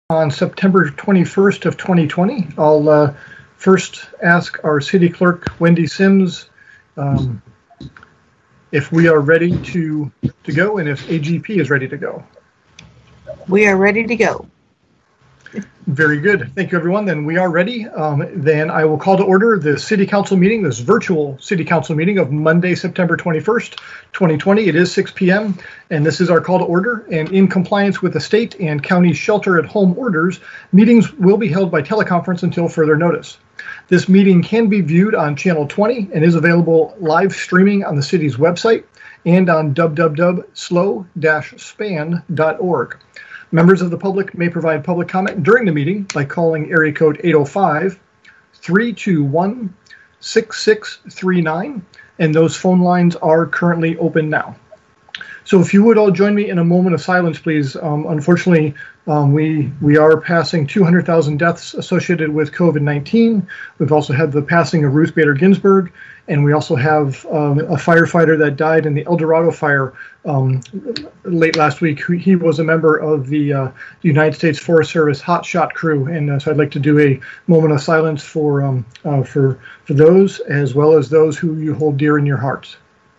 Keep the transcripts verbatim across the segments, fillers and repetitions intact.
On September twenty-first of twenty twenty. I'll uh, first ask our city clerk, Wendy Sims, um, if we are ready to, to go and if A G P is ready to go. We are ready to go. Very good. Thank you, everyone. Then we are ready. Um, then I will call to order the City Council meeting, this virtual City Council meeting of Monday, September twenty-first, twenty twenty. It is six p m and this is our call to order. And in compliance with the state and county shelter-at-home orders, meetings will be held by teleconference until further notice. This meeting can be viewed on Channel twenty and is available live streaming on the city's website and on w w w dot slow dash span dot org. Members of the public may provide public comment during the meeting by calling area code eight oh five, three two one, six six three nine, and those phone lines are currently open now. So if you would all join me in a moment of silence, please. Um, unfortunately, um, we, we are passing two hundred thousand deaths associated with COVID nineteen. We've also had the passing of Ruth Bader Ginsburg, and we also have um, a firefighter that died in the El Dorado fire um, late last week. He was a member of the uh, United States Forest Service Hot Shot crew, and uh, so I'd like to do a moment of silence for, um, uh, for, for those, as well as those who you hold dear in your hearts.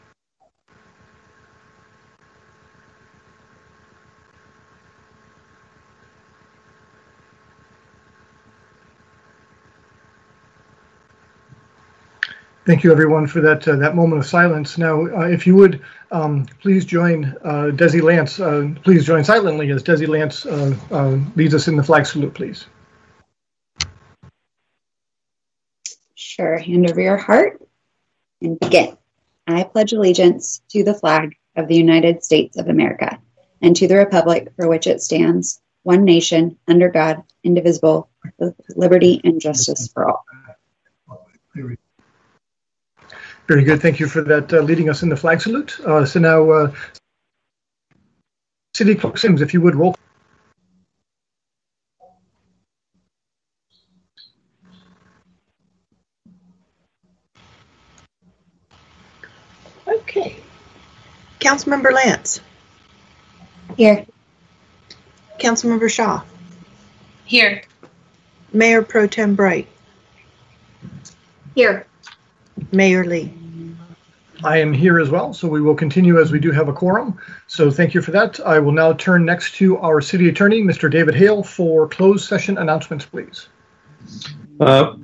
Thank you, everyone, for that uh, that moment of silence. Now, uh, if you would, um, please join uh, Desi Lance. Uh, please join silently as Desi Lance uh, uh, leads us in the flag salute, please. Sure. Hand over your heart and begin. I pledge allegiance to the flag of the United States of America and to the republic for which it stands, one nation, under God, indivisible, with liberty and justice for all. Very good. Thank you for that, uh, leading us in the flag salute. Uh, so now, uh, City Clerk Sims, if you would roll. Okay. Councilmember Lance. Here. Councilmember Shaw. Here. Mayor Pro Tem Bright. Here. Mayor Lee. I am here as well, so we will continue as we do have a quorum. So thank you for that. I will now turn next to our City Attorney, Mister David Hale, for closed session announcements, please. Uh,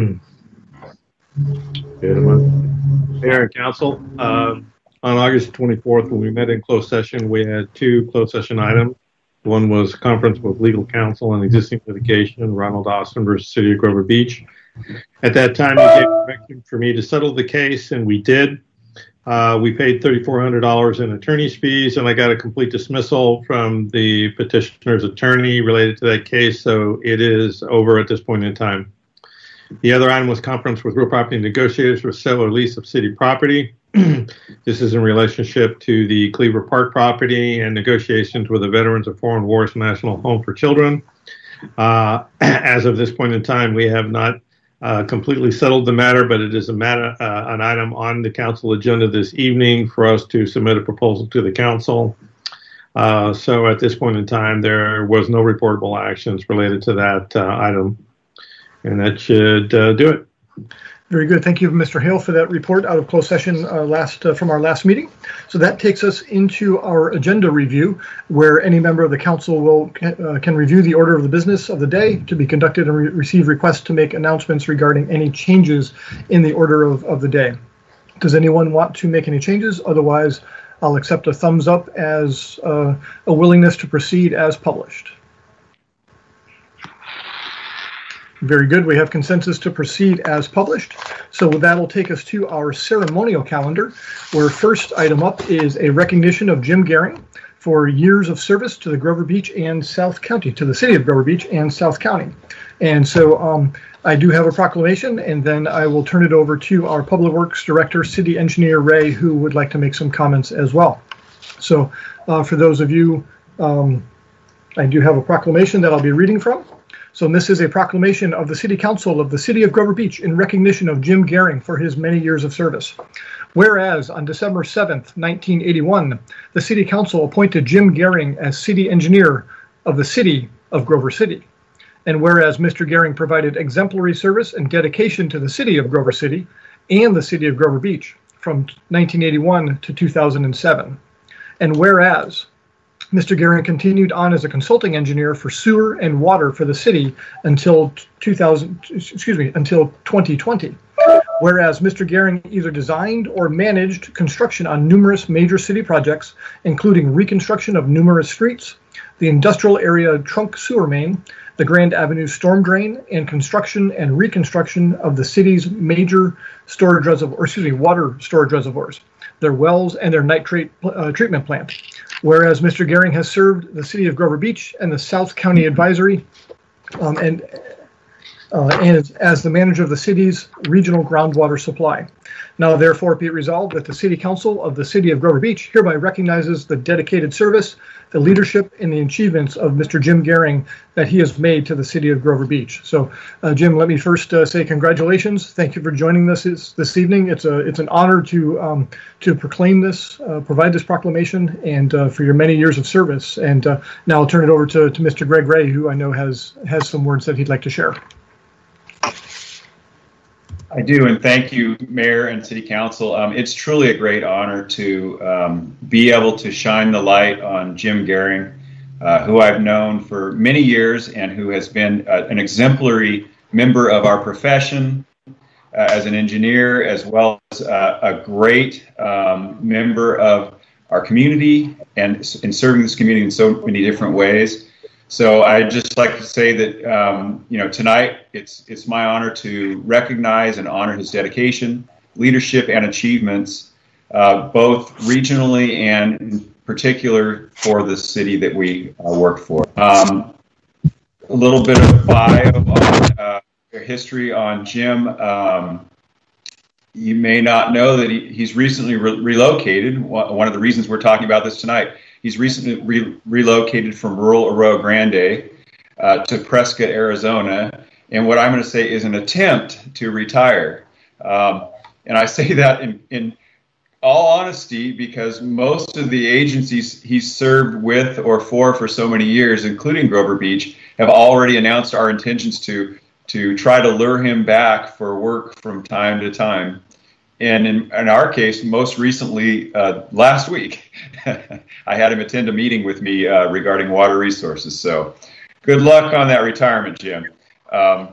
Mayor and Council, uh, on August twenty-fourth, when we met in closed session, we had two closed session items. One was conference with legal counsel on existing litigation, Ronald Austin versus City of Grover Beach. At that time, you gave direction for me to settle the case, and we did. Uh, we paid three thousand four hundred dollars in attorney's fees, and I got a complete dismissal from the petitioner's attorney related to that case, so it is over at this point in time. The other item was conference with real property negotiators for sale or lease of city property. This is in relationship to the Cleaver Park property and negotiations with the Veterans of Foreign Wars National Home for Children. Uh, as of this point in time, we have not Uh, completely settled the matter, but it is a matter, uh, an item on the council agenda this evening for us to submit a proposal to the council. Uh, so at this point in time, there was no reportable actions related to that uh, item, and that should uh, do it. Very good. Thank you, Mister Hale, for that report out of closed session uh, last uh, from our last meeting. So that takes us into our agenda review, where any member of the council will uh, can review the order of the business of the day to be conducted and re receive requests to make announcements regarding any changes in the order of, of the day. Does anyone want to make any changes? Otherwise, I'll accept a thumbs up as uh, a willingness to proceed as published. Very good. We have consensus to proceed as published. So that'll take us to our ceremonial calendar, where first item up is a recognition of Jim Gehring for years of service to the Grover Beach and South County, to the city of Grover Beach and South County. And so um, I do have a proclamation, and then I will turn it over to our Public Works Director, City Engineer Ray, who would like to make some comments as well. So uh, for those of you, um, I do have a proclamation that I'll be reading from. So this is a proclamation of the City Council of the City of Grover Beach in recognition of Jim Gehring for his many years of service. Whereas on December seventh, nineteen eighty-one, the City Council appointed Jim Gehring as City Engineer of the City of Grover City. And whereas Mister Gehring provided exemplary service and dedication to the city of Grover City and the city of Grover Beach from nineteen eighty-one to two thousand seven. And whereas Mister Gehring continued on as a consulting engineer for sewer and water for the city until two thousand, excuse me, until twenty twenty. Whereas Mister Gehring either designed or managed construction on numerous major city projects, including reconstruction of numerous streets, the industrial area trunk sewer main, the Grand Avenue storm drain, and construction and reconstruction of the city's major storage reservoir, or excuse me, water storage reservoirs, their wells, and their nitrate uh, treatment plant. Whereas Mister Gehring has served the city of Grover Beach and the South County Advisory um, and, uh, and as, as the manager of the city's regional groundwater supply. Now, therefore, be it resolved that the City Council of the City of Grover Beach hereby recognizes the dedicated service, the leadership, and the achievements of Mister Jim Gehring that he has made to the City of Grover Beach. So, uh, Jim, let me first uh, say congratulations. Thank you for joining us this, this evening. It's a it's an honor to um, to proclaim this, uh, provide this proclamation, and uh, for your many years of service. And uh, now I'll turn it over to, to Mister Greg Ray, who I know has has some words that he'd like to share. I do, and thank you, Mayor and City Council. Um, it's truly a great honor to um, be able to shine the light on Jim Gehring, uh, who I've known for many years and who has been uh, an exemplary member of our profession uh, as an engineer, as well as uh, a great um, member of our community and in serving this community in so many different ways. So I'd just like to say that, um, you know, tonight it's it's my honor to recognize and honor his dedication, leadership, and achievements, uh, both regionally and in particular for the city that we uh, work for. Um, a little bit of bio on uh, history on Jim. Um, you may not know that he, he's recently re- relocated. One of the reasons we're talking about this tonight. He's recently re- relocated from rural Arroyo Grande uh, to Prescott, Arizona, and what I'm going to say is an attempt to retire. Um, and I say that in, in all honesty because most of the agencies he's served with or for for so many years, including Grover Beach, have already announced our intentions to to try to lure him back for work from time to time. And in, in our case, most recently, uh, last week, I had him attend a meeting with me uh, regarding water resources. So good luck on that retirement, Jim. Um,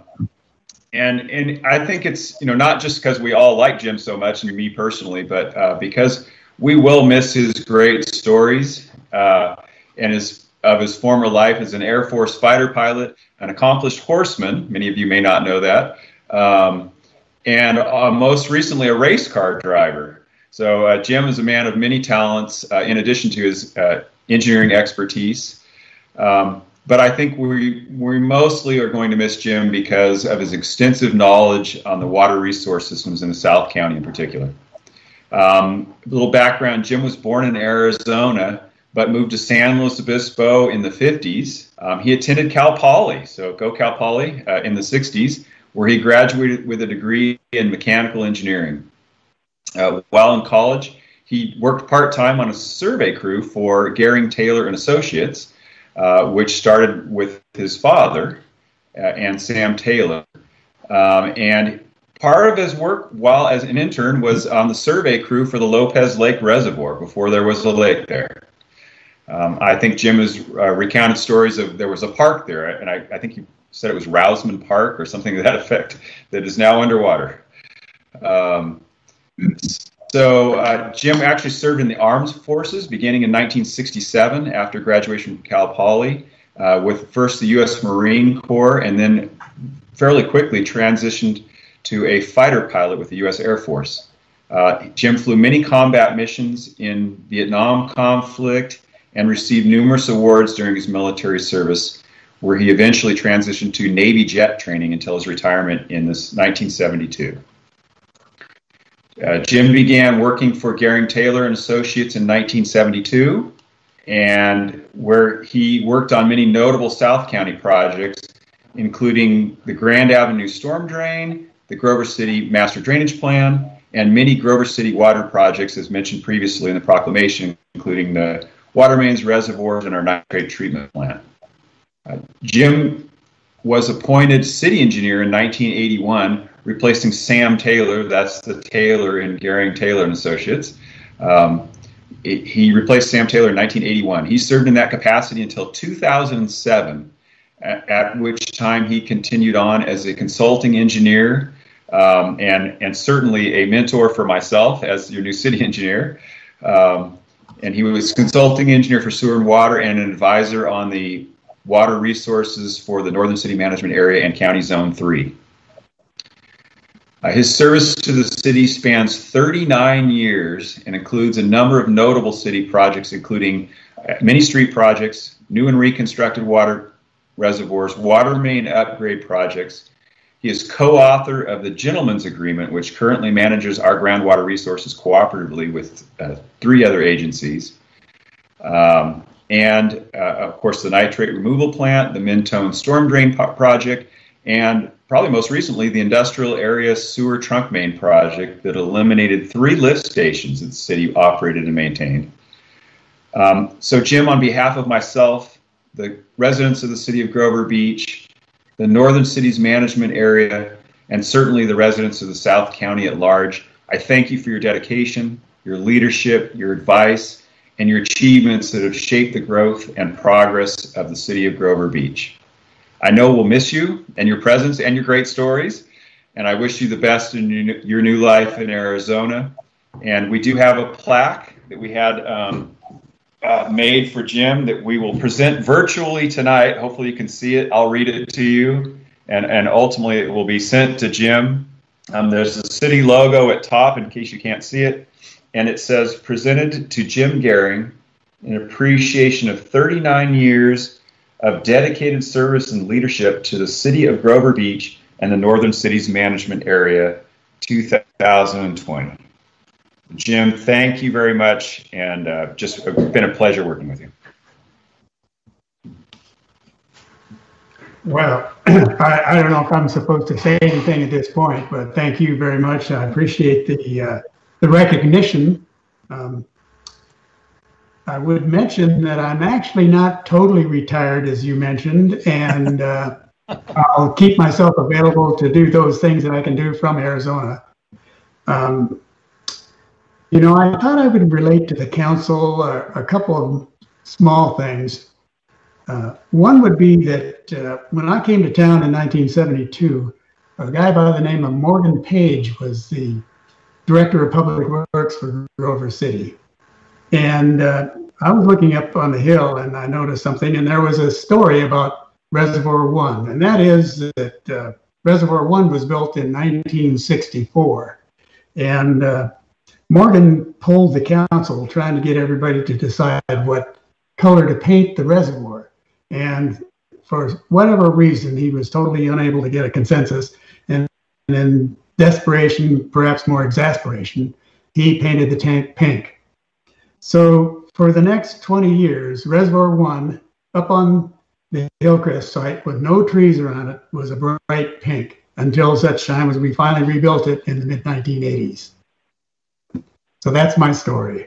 and and I think it's, you know, not just because we all like Jim so much, and me personally, but uh, because we will miss his great stories uh, and his of his former life as an Air Force fighter pilot, an accomplished horseman. Many of you may not know that. Um, and uh, most recently a race car driver. So uh, Jim is a man of many talents, uh, in addition to his uh, engineering expertise. Um, but I think we we mostly are going to miss Jim because of his extensive knowledge on the water resource systems in the South County in particular. Um, a little background, Jim was born in Arizona, but moved to San Luis Obispo in the fifties. Um, he attended Cal Poly, so go Cal Poly, uh, in the sixties, where he graduated with a degree in mechanical engineering. Uh, while in college, he worked part-time on a survey crew for Gehring, Taylor and Associates, uh, which started with his father uh, and Sam Taylor. Um, and part of his work while as an intern was on the survey crew for the Lopez Lake Reservoir before there was a lake there. Um, I think Jim has uh, recounted stories of there was a park there, and I, I think he said it was Rousman Park or something to that effect, that is now underwater. Um, so uh, Jim actually served in the armed forces beginning in nineteen sixty-seven after graduation from Cal Poly, uh, with first the U S Marine Corps, and then fairly quickly transitioned to a fighter pilot with the U S Air Force. Uh, Jim flew many combat missions in Vietnam conflict and received numerous awards during his military service, where he eventually transitioned to Navy jet training until his retirement in this nineteen seventy-two. Uh, Jim began working for Gehring, Taylor and Associates in nineteen seventy-two, and where he worked on many notable South County projects, including the Grand Avenue storm drain, the Grover City Master Drainage Plan, and many Grover City water projects, as mentioned previously in the proclamation, including the water mains, reservoirs, and our nitrate treatment plant. Uh, Jim was appointed city engineer in nineteen eighty-one, replacing Sam Taylor. That's the Taylor in Garing, Taylor and Associates. Um, it, he replaced Sam Taylor in nineteen eighty-one. He served in that capacity until two thousand seven, at, at which time he continued on as a consulting engineer um, and, and certainly a mentor for myself as your new city engineer. Um, and he was consulting engineer for sewer and water and an advisor on the water resources for the Northern City Management Area and County Zone three. Uh, his service to the city spans thirty-nine years and includes a number of notable city projects, including uh, many street projects, new and reconstructed water reservoirs, water main upgrade projects. He is co-author of the Gentleman's Agreement, which currently manages our groundwater resources cooperatively with uh, three other agencies. Um, and, uh, of course, the nitrate removal plant, the Mentone Storm Drain po- Project, and probably most recently, the Industrial Area Sewer Trunk Main Project that eliminated three lift stations that the city operated and maintained. Um, so, Jim, on behalf of myself, the residents of the city of Grover Beach, the Northern Cities Management Area, and certainly the residents of the South County at large, I thank you for your dedication, your leadership, your advice, and your achievements that have shaped the growth and progress of the city of Grover Beach. I know we'll miss you and your presence and your great stories, and I wish you the best in your new life in Arizona. And we do have a plaque that we had um, uh, made for Jim that we will present virtually tonight. Hopefully you can see it. I'll read it to you, and, and ultimately it will be sent to Jim. Um, there's a city logo at top in case you can't see it, and it says, "Presented to Jim Garing in appreciation of thirty-nine years of dedicated service and leadership to the city of Grover Beach and the Northern Cities Management Area, two thousand twenty. Jim, thank you very much, and uh, just it's been a pleasure working with you. Well, I, I don't know if I'm supposed to say anything at this point, but thank you very much. I appreciate the uh, the recognition. Um, I would mention that I'm actually not totally retired, as you mentioned, and uh, I'll keep myself available to do those things that I can do from Arizona. Um, you know, I thought I would relate to the council uh, a couple of small things. Uh, one would be that uh, when I came to town in nineteen seventy-two, a guy by the name of Morgan Page was the director of public works for Grover City. And uh, I was looking up on the hill and I noticed something, and there was a story about Reservoir One, and that is that uh, Reservoir One was built in nineteen sixty-four. And uh, Morgan polled the council trying to get everybody to decide what color to paint the reservoir. And for whatever reason, he was totally unable to get a consensus. And, and in desperation, perhaps more exasperation, he painted the tank pink. So for the next twenty years, Reservoir One, up on the Hillcrest site with no trees around it, was a bright pink until such time as we finally rebuilt it in the mid nineteen eighties. So that's my story.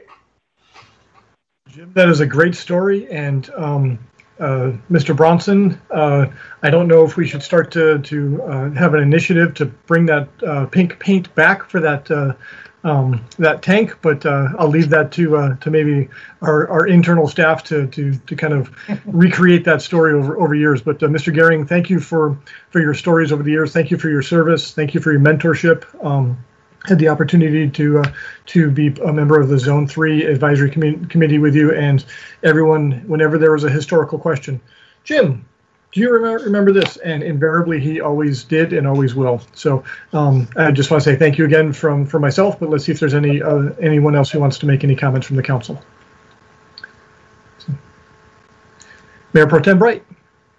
Jim, that is a great story. And um, uh, Mister Bronson, uh, I don't know if we should start to, to uh, have an initiative to bring that uh, pink paint back for that uh, um, that tank, but uh, I'll leave that to uh, to maybe our, our internal staff to to to kind of recreate that story over over years. But uh, Mister Garing, thank you for for your stories over the years. Thank you for your service. Thank you for your mentorship. Um, had the opportunity to uh, to be a member of the Zone three Advisory Com- Committee with you, and everyone, whenever there was a historical question, Jim, do you remember, remember this? And invariably, he always did and always will. So um, I just want to say thank you again from, from myself, but let's see if there's any uh, anyone else who wants to make any comments from the council. So, Mayor Pro Tem Bright.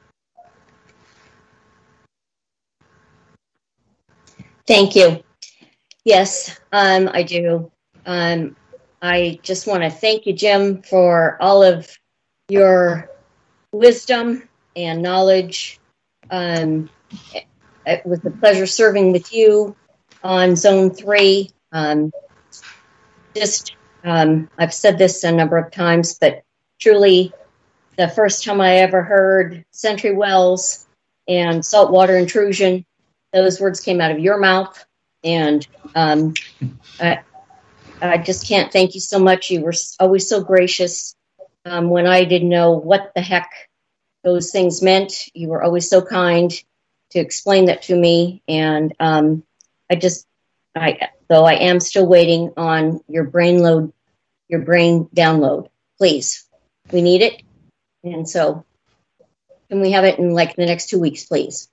Thank you. Yes, um, I do. Um, I just want to thank you, Jim, for all of your wisdom and knowledge. Um, it was a pleasure serving with you on Zone three. Um, just, um, I've said this a number of times, but truly the first time I ever heard Century Wells and saltwater intrusion, those words came out of your mouth. And um, I, I just can't thank you so much. You were always so gracious um, when I didn't know what the heck those things meant. You were always so kind to explain that to me. And um, I just, I though I am still waiting on your brain load, your brain download. Please, we need it. And so, can we have it in like the next two weeks, please?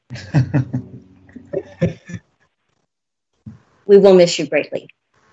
We will miss you greatly.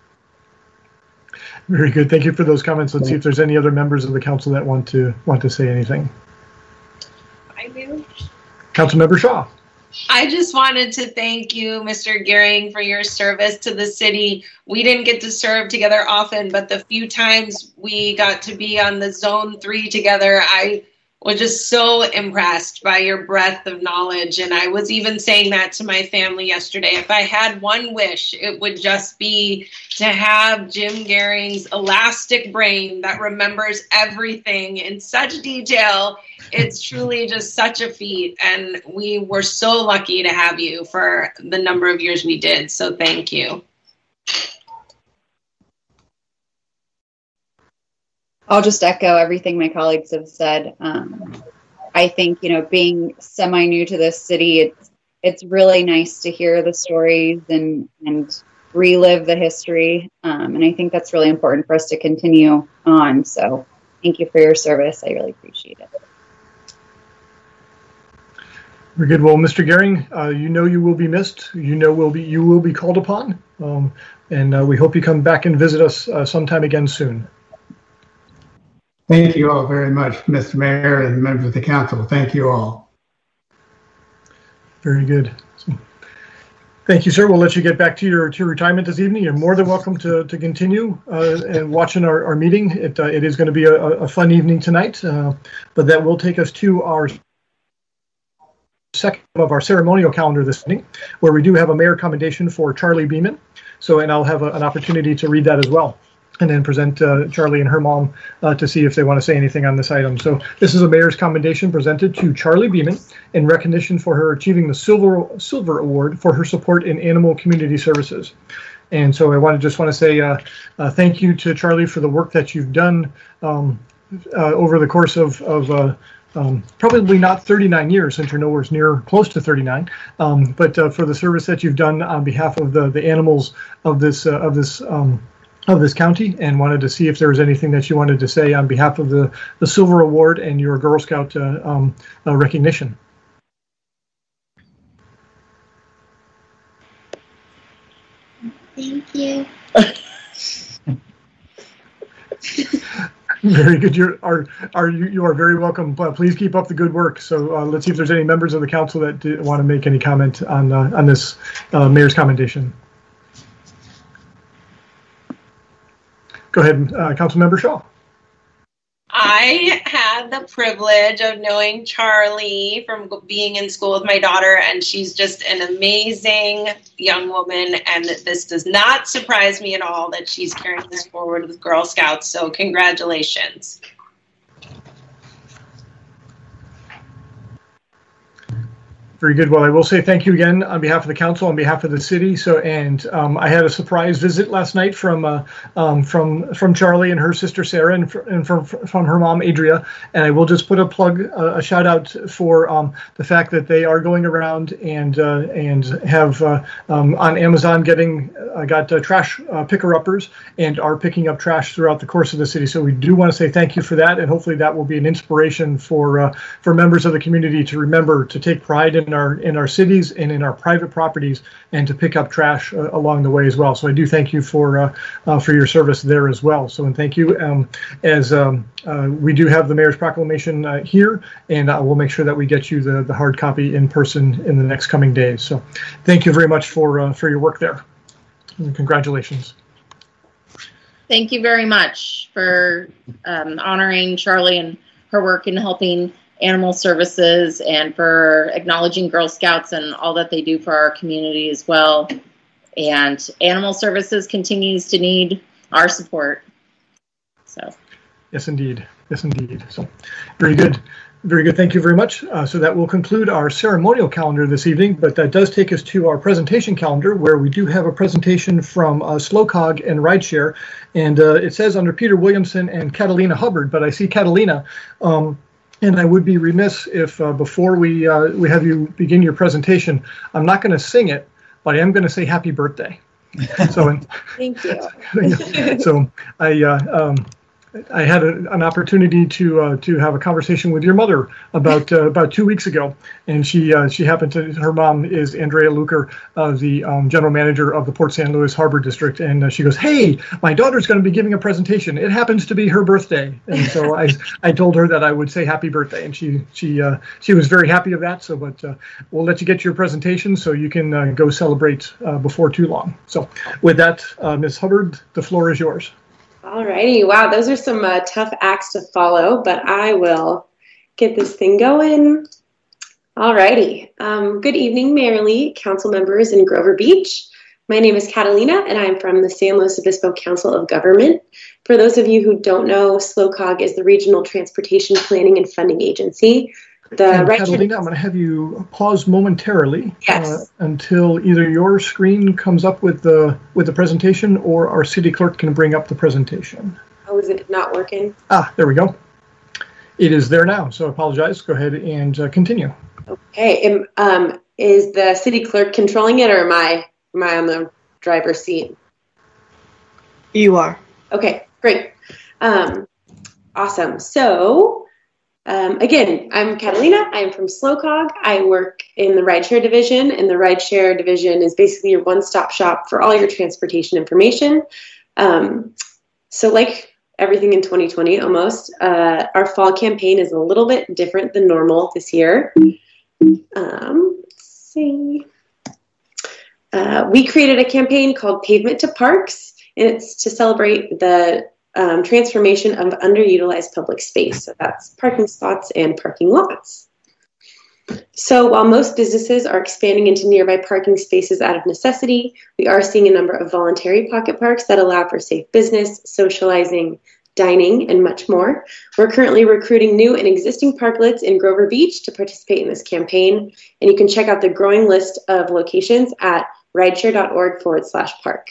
Very good. Thank you for those comments. Let's see if there's any other members of the council that want to want to say anything. I do. Councilmember Shaw. I just wanted to thank you, Mister Gehring, for your service to the city. We didn't get to serve together often, but the few times we got to be on the Zone three together, I was just so impressed by your breadth of knowledge. And I was even saying that to my family yesterday. If I had one wish, it would just be to have Jim Gehring's elastic brain that remembers everything in such detail. It's truly just such a feat. And we were so lucky to have you for the number of years we did. So thank you. I'll just echo everything my colleagues have said. Um, I think, you know, being semi-new to this city, it's it's really nice to hear the stories and, and relive the history. Um, and I think that's really important for us to continue on. So thank you for your service. I really appreciate it. Very good. Well, Mister Gehring, uh, you know you will be missed. You know will be you will be called upon. Um, and uh, we hope you come back and visit us uh, sometime again soon. Thank you all very much, Mister Mayor and members of the council. Thank you all. Very good. So, thank you, sir. We'll let you get back to your to your retirement this evening. You're more than welcome to to continue uh, and watching our, our meeting. It uh, it is going to be a, a fun evening tonight, uh, but that will take us to our second of our ceremonial calendar this evening, where we do have a mayor commendation for Charlie Beeman. So, and I'll have a, an opportunity to read that as well, and then present uh, Charlie and her mom uh, to see if they want to say anything on this item. So this is a mayor's commendation presented to Charlie Beeman in recognition for her achieving the Silver Silver Award for her support in animal community services. And so I want to just want to say uh, uh, thank you to Charlie for the work that you've done um, uh, over the course of, of uh, um, probably not thirty-nine years, since you're nowhere near close to thirty-nine, um, but uh, for the service that you've done on behalf of the, the animals of this uh, of this um, of this county, and wanted to see if there was anything that you wanted to say on behalf of the, the Silver Award and your Girl Scout uh, um, uh, recognition. Thank you. Very good. You're, are, are, you, you are very welcome. Uh, please keep up the good work. So uh, let's see if there's any members of the council that do want to make any comment on, uh, on this uh, mayor's commendation. Go ahead, uh, Councilmember Shaw. I had the privilege of knowing Charlie from being in school with my daughter, and she's just an amazing young woman, and this does not surprise me at all that she's carrying this forward with Girl Scouts, so congratulations. Very good. Well, I will say thank you again on behalf of the council, on behalf of the city. So, and um, I had a surprise visit last night from uh, um, from from Charlie and her sister Sarah, and, fr and from from her mom Adria. And I will just put a plug, uh, a shout out for um, the fact that they are going around and uh, and have uh, um, on Amazon getting uh, got uh, trash uh, picker uppers and are picking up trash throughout the course of the city. So we do want to say thank you for that, and hopefully that will be an inspiration for uh, for members of the community to remember to take pride in our in our cities and in our private properties, and to pick up trash uh, along the way as well. So I do thank you for uh, uh, for your service there as well. So, and thank you. Um, as um, uh, we do have the mayor's proclamation uh, here, and uh, we'll make sure that we get you the the hard copy in person in the next coming days. So thank you very much for uh, for your work there, and congratulations. Thank you very much for um, honoring Charlie and her work in helping animal services, and for acknowledging Girl Scouts and all that they do for our community as well. And animal services continues to need our support. So, yes, indeed. Yes, indeed. So, very good. Very good. Thank you very much. Uh, so that will conclude our ceremonial calendar this evening, but that does take us to our presentation calendar, where we do have a presentation from uh, SlowCog and Rideshare. And uh, it says under Peter Williamson and Catalina Hubbard, but I see Catalina. Um, and I would be remiss if uh, before we, uh, we have you begin your presentation, I'm not going to sing it, but I am going to say happy birthday. So, Thank you. so I, uh, um, I had a, an opportunity to uh, to have a conversation with your mother about uh, about two weeks ago, and she uh, she happened to her mom is Andrea Luker, uh, the um, general manager of the Port Saint Louis Harbor District, and uh, she goes, "Hey, my daughter's going to be giving a presentation. It happens to be her birthday," and so I I told her that I would say happy birthday, and she she uh, she was very happy of that. So, but uh, we'll let you get your presentation so you can uh, go celebrate uh, before too long. So, with that, uh, Miz Hubbard, the floor is yours. All righty. Wow, those are some uh, tough acts to follow, but I will get this thing going. All righty. Um, good evening, Mayor Lee, council members in Grover Beach. My name is Catalina, and I'm from the San Luis Obispo Council of Government. For those of you who don't know, SlowCog is the Regional Transportation Planning and Funding Agency. The and right Catalina, I'm going to have you pause momentarily yes. uh, until either your screen comes up with the with the presentation or our city clerk can bring up the presentation. Oh, is it not working? Ah, there we go. It is there now, so I apologize. Go ahead and uh, continue. Okay. Am, um, is the city clerk controlling it, or am I, am I on the driver's seat? You are. Okay, great. Um, awesome. So... Um, again, I'm Catalina. I'm from SlowCog. I work in the Rideshare division, and the Rideshare division is basically your one-stop shop for all your transportation information. Um, so like everything in twenty twenty almost, uh, our fall campaign is a little bit different than normal this year. Um, let's see. Uh, we created a campaign called Pavement to Parks, and it's to celebrate the Um, transformation of underutilized public space. So that's parking spots and parking lots. So while most businesses are expanding into nearby parking spaces out of necessity, we are seeing a number of voluntary pocket parks that allow for safe business, socializing, dining, and much more. We're currently recruiting new and existing parklets in Grover Beach to participate in this campaign, and you can check out the growing list of locations at rideshare.org forward slash park.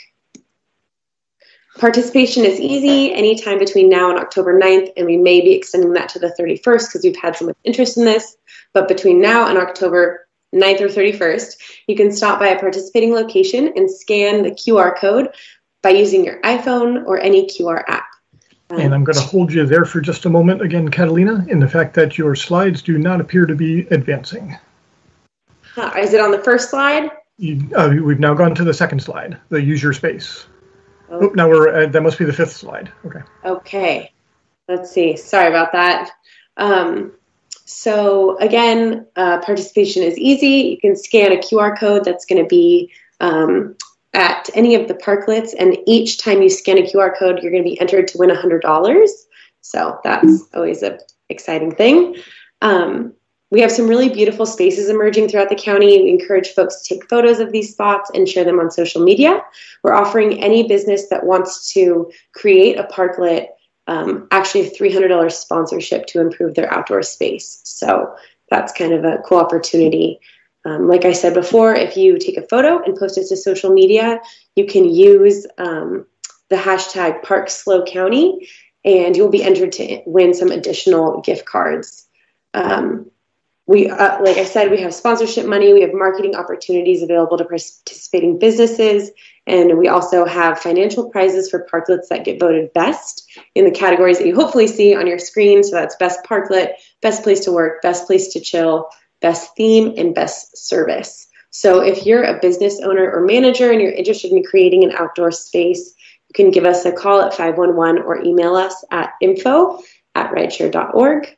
Participation is easy anytime between now and October ninth, and we may be extending that to the thirty-first because we've had so much interest in this. But between now and October ninth or thirty-first, you can stop by a participating location and scan the Q R code by using your iPhone or any Q R app. Um, and I'm going to hold you there for just a moment again, Catalina, in the fact that your slides do not appear to be advancing. Uh, is it on the first slide? You, uh, we've now gone to the second slide, the use your space. Oh, now we're, uh, that must be the fifth slide. Okay. Okay. Let's see. Sorry about that. Um, so again, uh, participation is easy. You can scan a Q R code that's going to be um, at any of the parklets. And each time you scan a Q R code, you're going to be entered to win one hundred dollars. So that's always an exciting thing. Um, We have some really beautiful spaces emerging throughout the county. We encourage folks to take photos of these spots and share them on social media. We're offering any business that wants to create a parklet um, actually a three hundred dollars sponsorship to improve their outdoor space. So that's kind of a cool opportunity. Um, like I said before, if you take a photo and post it to social media, you can use um, the hashtag ParkSlowCounty, and you'll be entered to win some additional gift cards. Um, We, uh, like I said, we have sponsorship money. We have marketing opportunities available to participating businesses. And we also have financial prizes for parklets that get voted best in the categories that you hopefully see on your screen. So that's best parklet, best place to work, best place to chill, best theme, and best service. So if you're a business owner or manager and you're interested in creating an outdoor space, you can give us a call at five one one or email us at info at rideshare dot org.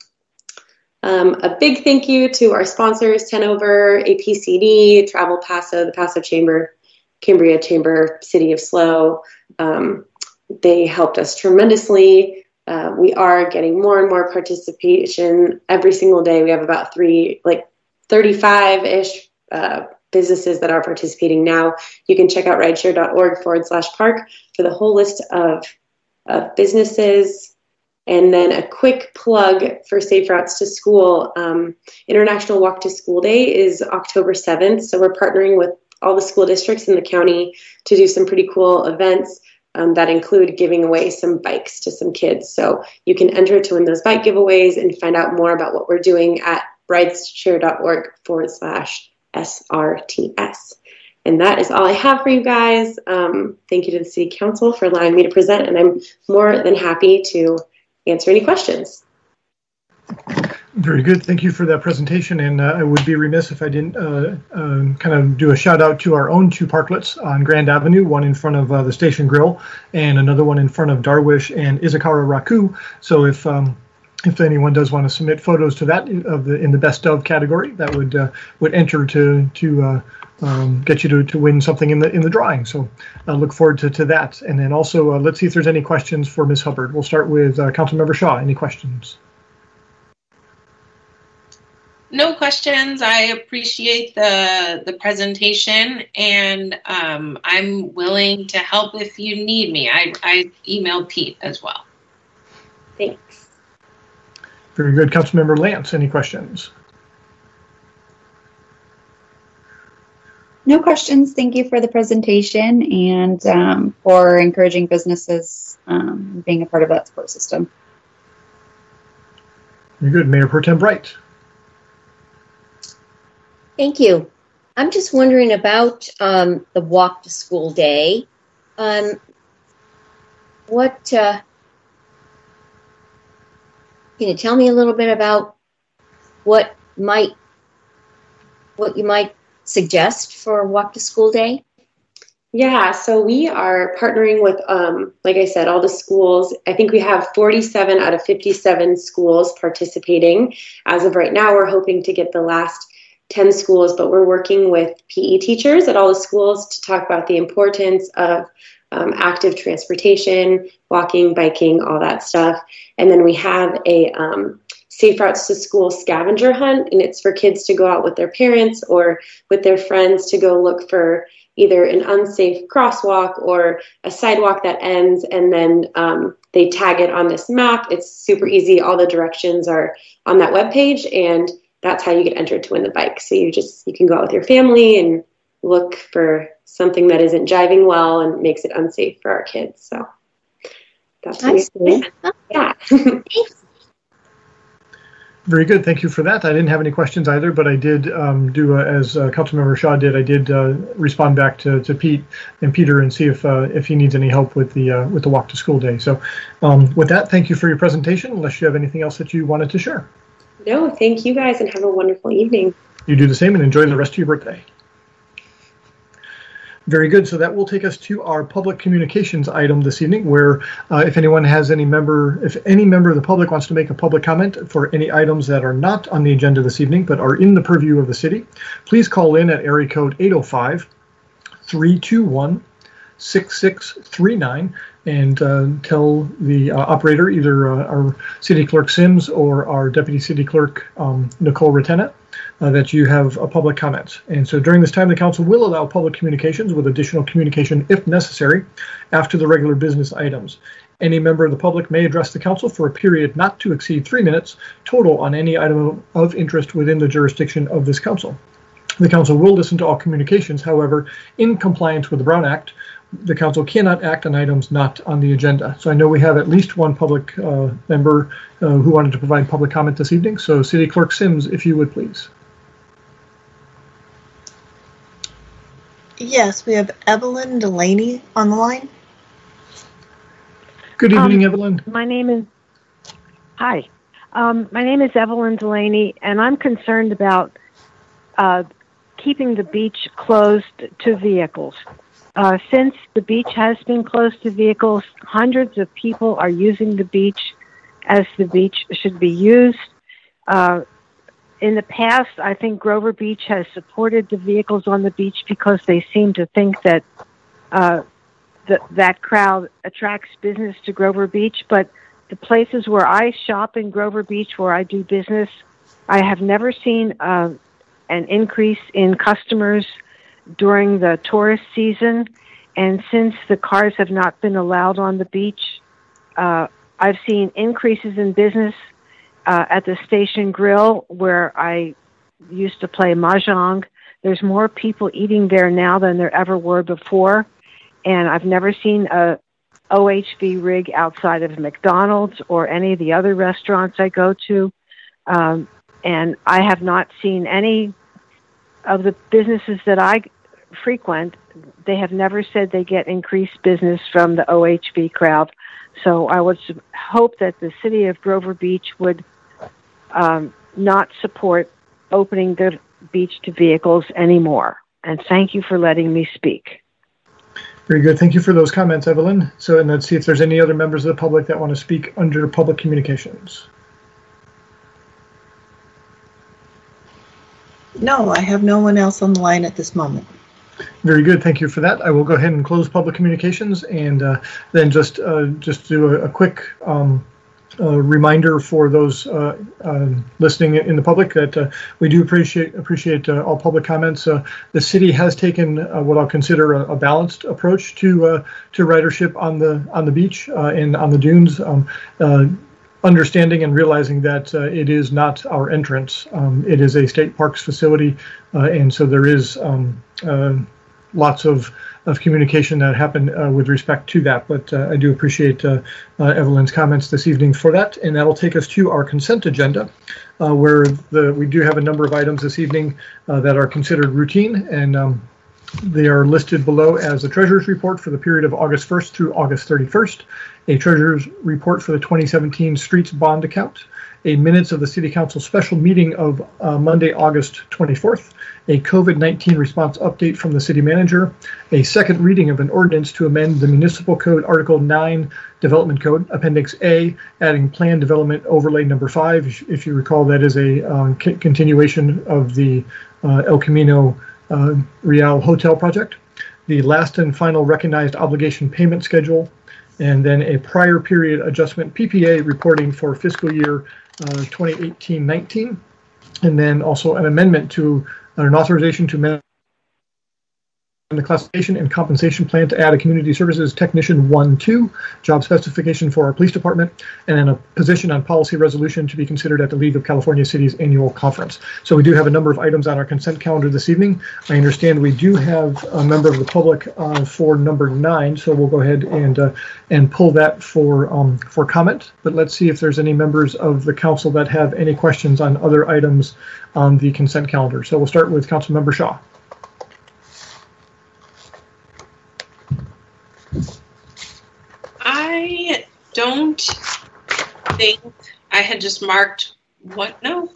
Um, a big thank you to our sponsors, Tenover, A P C D, Travel Paso, the Paso Chamber, Cambria Chamber, City of Slow. Um, they helped us tremendously. Uh, we are getting more and more participation every single day. We have about three, like thirty-five-ish uh, businesses that are participating now. You can check out rideshare.org forward slash park for the whole list of, of businesses. And then a quick plug for Safe Routes to School. Um, International Walk to School Day is October seventh. So we're partnering with all the school districts in the county to do some pretty cool events um, that include giving away some bikes to some kids. So you can enter to win those bike giveaways and find out more about what we're doing at bridesshare.org forward slash SRTS. And that is all I have for you guys. Um, thank you to the City Council for allowing me to present, and I'm more than happy to answer any questions. Very good. Thank you for that presentation. And uh, I would be remiss if I didn't uh, uh, kind of do a shout out to our own two parklets on Grand Avenue, one in front of uh, the Station Grill and another one in front of Darwish and Izakara Raku. So if um, if anyone does want to submit photos to that of the in the best of category, that would uh, would enter to to uh, um, get you to, to win something in the in the drawing. So I look forward to, to that. And then also uh, let's see if there's any questions for Miz Hubbard. We'll start with uh, Councilmember Shaw. Any questions? No questions. I appreciate the the presentation, and um, I'm willing to help if you need me. I, I emailed Pete as well. Thanks. Very good. Councilmember Lance, any questions? No questions. Thank you for the presentation and um, for encouraging businesses um, being a part of that support system. Very good. Mayor Pro Tem Bright. Thank you. I'm just wondering about um, the Walk to School Day. Um, what uh, can you tell me a little bit about what might what you might suggest for Walk to School Day? Yeah, so we are partnering with, um, like I said, all the schools. I think we have forty-seven out of fifty-seven schools participating. As of right now, we're hoping to get the last ten schools, but we're working with P E teachers at all the schools to talk about the importance of um, active transportation, walking, biking, all that stuff. And then we have a um, Safe Routes to School scavenger hunt, and it's for kids to go out with their parents or with their friends to go look for either an unsafe crosswalk or a sidewalk that ends, and then um, they tag it on this map. It's super easy. All the directions are on that webpage, and that's how you get entered to win the bike. So you just, you can go out with your family and look for something that isn't jiving well and makes it unsafe for our kids. So that's what we're doing. Yeah. Very good. Thank you for that. I didn't have any questions either, but I did um, do, uh, as uh, Councilmember Shaw did, I did uh, respond back to, to Pete and Peter and see if uh, if he needs any help with the uh, with the Walk to School Day. So um, with that, thank you for your presentation, unless you have anything else that you wanted to share. No, thank you guys, and have a wonderful evening. You do the same, and enjoy the rest of your birthday. Very good. So that will take us to our public communications item this evening, where uh, if anyone has any member, if any member of the public wants to make a public comment for any items that are not on the agenda this evening, but are in the purview of the city, please call in at area code eight oh five, three two one, six six three nine and uh, tell the uh, operator, either uh, our City Clerk Sims or our Deputy City Clerk um, Nicole Ratena, uh, that you have a public comment. And so during this time, the council will allow public communications with additional communication if necessary after the regular business items. Any member of the public may address the council for a period not to exceed three minutes total on any item of interest within the jurisdiction of this council. The council will listen to all communications. However, in compliance with the Brown Act, the council cannot act on items not on the agenda. So I know we have at least one public uh, member uh, who wanted to provide public comment this evening. So City Clerk Sims, if you would please. Yes, we have Evelyn Delaney on the line. Good evening, um, Evelyn. My name is, hi. Um, my name is Evelyn Delaney, and I'm concerned about uh, keeping the beach closed to vehicles. Uh, since the beach has been closed to vehicles, hundreds of people are using the beach as the beach should be used. Uh, in the past, I think Grover Beach has supported the vehicles on the beach because they seem to think that uh, th- that crowd attracts business to Grover Beach. But the places where I shop in Grover Beach, where I do business, I have never seen uh, an increase in customers during the tourist season. And since the cars have not been allowed on the beach, uh, I've seen increases in business uh, at the Station Grill where I used to play mahjong. There's more people eating there now than there ever were before. And I've never seen a O H V rig outside of McDonald's or any of the other restaurants I go to. Um, and I have not seen any of the businesses that I frequent. They have never said they get increased business from the O H V crowd. So I would hope that the city of Grover Beach would um, not support opening the beach to vehicles anymore. And thank you for letting me speak. Very good. Thank you for those comments, Evelyn. So, and let's see if there's any other members of the public that want to speak under public communications. No, I have no one else on the line at this moment. Very good. Thank you for that. I will go ahead and close public communications and uh, then just uh, just do a, a quick um, uh, reminder for those uh, uh, listening in the public that uh, we do appreciate appreciate uh, all public comments. Uh, the city has taken uh, what I'll consider a, a balanced approach to uh, to ridership on the on the beach uh, and on the dunes. Um, uh, understanding and realizing that uh, it is not our entrance. Um, it is a state parks facility, uh, and so there is um, uh, lots of, of communication that happened uh, with respect to that. But uh, I do appreciate uh, uh, Evelyn's comments this evening for that, and that'll take us to our consent agenda, uh, where the we do have a number of items this evening uh, that are considered routine, and um, they are listed below as the Treasurer's Report for the period of August first through August thirty-first, a Treasurer's Report for the twenty seventeen Streets Bond Account, a minutes of the City Council special meeting of uh, Monday, August twenty-fourth, a COVID nineteen response update from the City Manager, a second reading of an ordinance to amend the Municipal Code Article nine Development Code, Appendix A, adding Plan Development Overlay Number five. If you recall, that is a uh, c- continuation of the uh, El Camino Uh, Real Hotel project, the last and final recognized obligation payment schedule, and then a prior period adjustment P P A reporting for fiscal year uh, twenty eighteen nineteen, and then also an amendment to uh, an authorization to amend the classification and compensation plan to add a community services technician one two job specification for our police department, and then a position on policy resolution to be considered at the League of California Cities annual conference. So we do have a number of items on our consent calendar this evening. I understand we do have a member of the public uh, for number nine, so we'll go ahead and uh, and pull that for um, for comment. But let's see if there's any members of the council that have any questions on other items on the consent calendar. So we'll start with Councilmember Shaw. I don't think I had just marked what, no.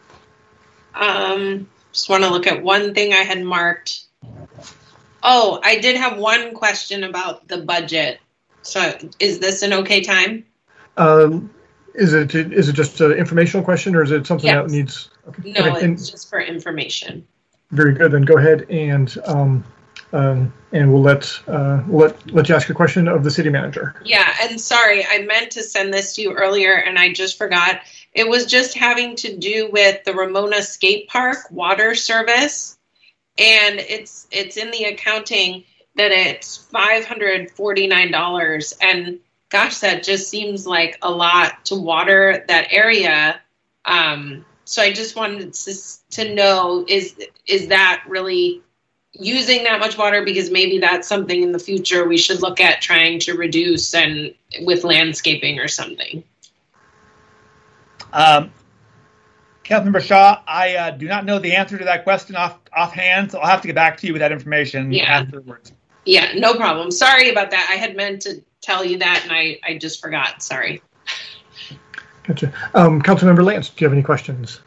Um, just want to look at one thing I had marked. Oh, I did have one question about the budget. So is this an okay time? Um, is it is it just an informational question, or is it something Yes. that needs? Okay. No, Okay. it's just for information. Very good. Then go ahead and um, um, and we'll let uh, we'll let let you ask a question of the city manager. Yeah, and sorry, I meant to send this to you earlier and I just forgot. It was just having to do with the Ramona Skate Park water service, and it's it's in the accounting that it's five hundred forty-nine dollars, and gosh, that just seems like a lot to water that area. Um, so I just wanted to, to know, is is that really using that much water? Because maybe that's something in the future we should look at trying to reduce, and with landscaping or something. Um, Councilmember Shaw, I uh, do not know the answer to that question off offhand, so I'll have to get back to you with that information Yeah. afterwards. Yeah, no problem. Sorry about that. I had meant to tell you that, and I, I just forgot. Sorry. Gotcha. Um, Councilmember Lance, do you have any questions?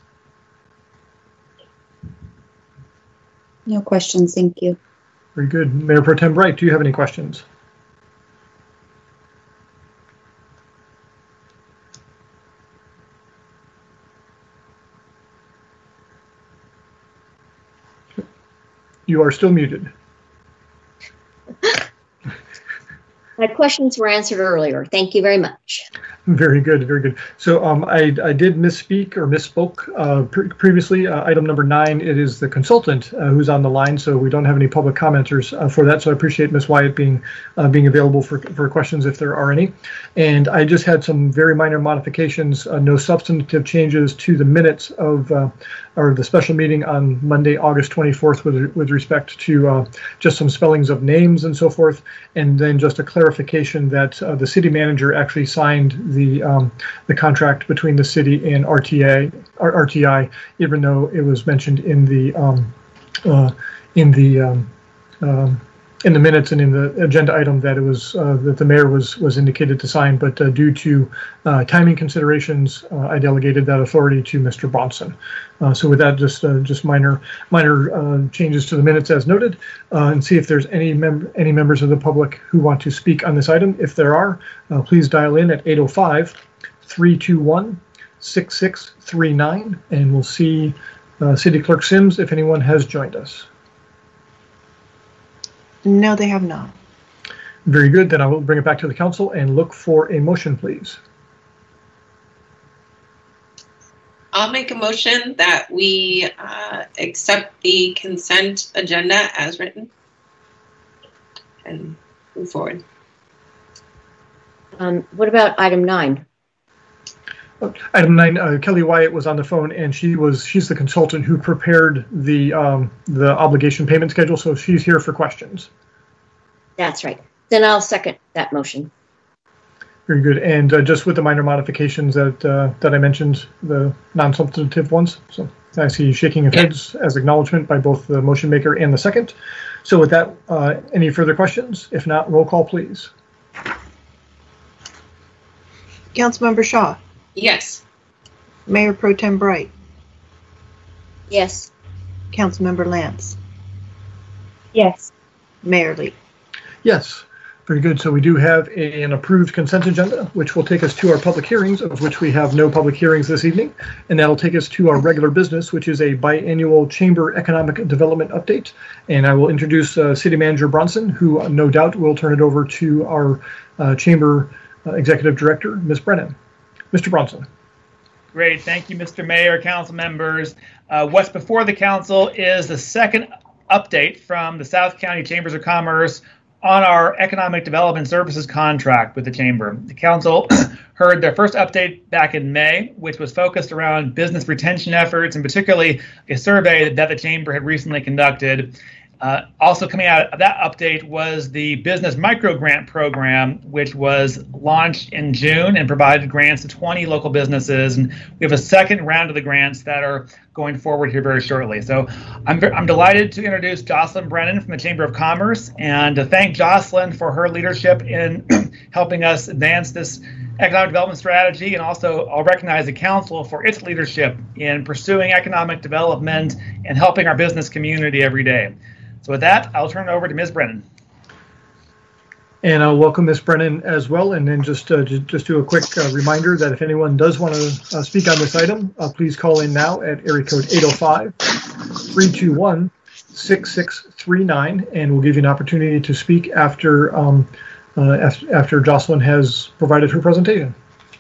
No questions, thank you. Very good. Mayor Pro Tem Bright, do you have any questions? You are still muted. My questions were answered earlier. Thank you very much. Very good, very good. So um, I, I did misspeak or misspoke uh, pre previously. Uh, item number nine, it is the consultant uh, who's on the line, so we don't have any public commenters uh, for that. So I appreciate Miz Wyatt being uh, being available for, for questions if there are any. And I just had some very minor modifications, uh, no substantive changes to the minutes of uh, or the special meeting on Monday, August twenty-fourth, with with respect to uh, just some spellings of names and so forth, and then just a clarification that uh, the city manager actually signed the the um, the contract between the city and R T A or R T I, even though it was mentioned in the um, uh, in the um, um, in the minutes and in the agenda item that it was uh, that the mayor was was indicated to sign, but uh, due to uh, timing considerations, uh, I delegated that authority to Mister Bronson. Uh, so with that, just uh, just minor minor uh, changes to the minutes as noted, uh, and see if there's any mem any members of the public who want to speak on this item. If there are, uh, please dial in at eight oh five, three two one, six six three nine, and we'll see uh, City Clerk Sims if anyone has joined us. No, they have not. Very good. Then I will bring it back to the council and look for a motion, please. I'll make a motion that we uh, accept the consent agenda as written and move forward. Um, what about item nine? Item nine, uh, Kelly Wyatt was on the phone, and she was she's the consultant who prepared the um, the obligation payment schedule, so she's here for questions. That's right. Then I'll second that motion. Very good, and uh, just with the minor modifications that uh, that I mentioned, the non-substantive ones. So I see shaking of heads as acknowledgement by both the motion maker and the second. So with that, uh, any further questions? If not, roll call, please. Councilmember Shaw. Yes. Mayor Pro Tem Bright. Yes. Councilmember Lance. Yes. Mayor Lee. Yes. Very good. So we do have a, an approved consent agenda, which will take us to our public hearings, of which we have no public hearings this evening. And that'll take us to our regular business, which is a biannual Chamber Economic Development update. And I will introduce uh, City Manager Bronson, who uh, no doubt will turn it over to our uh, Chamber uh, Executive Director, Miz Brennan. Mister Bronson. Great. Thank you, Mister Mayor, council members. Uh, what's before the council is the second update from the South County Chambers of Commerce on our economic development services contract with the chamber. The council heard their first update back in May, which was focused around business retention efforts, and particularly a survey that the chamber had recently conducted. Uh, also coming out of that update was the Business Micro Grant Program, which was launched in June and provided grants to twenty local businesses. And we have a second round of the grants that are going forward here very shortly. So I'm, I'm delighted to introduce Jocelyn Brennan from the Chamber of Commerce and to thank Jocelyn for her leadership in helping us advance this economic development strategy. And also I'll recognize the council for its leadership in pursuing economic development and helping our business community every day. So with that, I'll turn it over to Miz Brennan. And I'll welcome Miz Brennan as well. And then just uh, just, just do a quick uh, reminder that if anyone does want to uh, speak on this item, uh, please call in now at area code eight oh five, three two one, six six three nine, and we'll give you an opportunity to speak after um, uh, after, after Jocelyn has provided her presentation.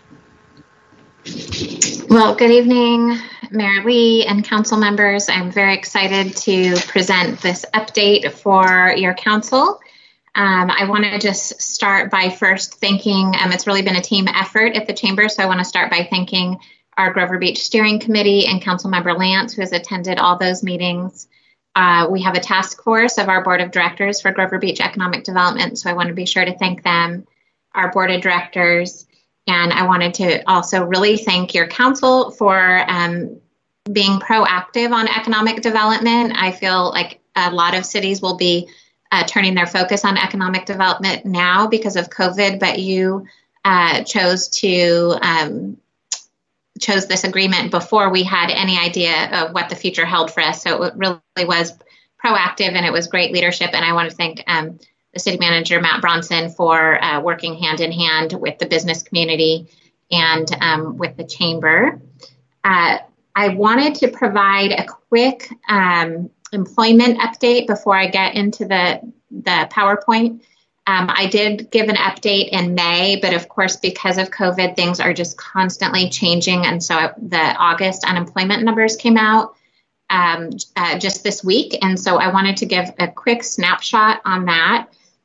Well, good evening, Mayor Lee and council members. I'm very excited to present this update for your council. Um, I want to just start by first thanking, um, it's really been a team effort at the chamber, so I want to start by thanking our Grover Beach Steering Committee and Councilmember Lance, who has attended all those meetings. Uh, we have a task force of our Board of Directors for Grover Beach Economic Development, so I want to be sure to thank them, our Board of Directors. And I wanted to also really thank your council for um, being proactive on economic development. I feel like a lot of cities will be uh, turning their focus on economic development now because of COVID, but you uh, chose to um, chose this agreement before we had any idea of what the future held for us. So it really was proactive and it was great leadership. And I want to thank um, the city manager, Matt Bronson, for uh, working hand in hand with the business community and um, with the chamber. Uh, I wanted to provide a quick um, employment update before I get into the, the PowerPoint. Um, I did give an update in May, but of course, because of COVID, things are just constantly changing. And so the August unemployment numbers came out um, uh, just this week. And so I wanted to give a quick snapshot on that.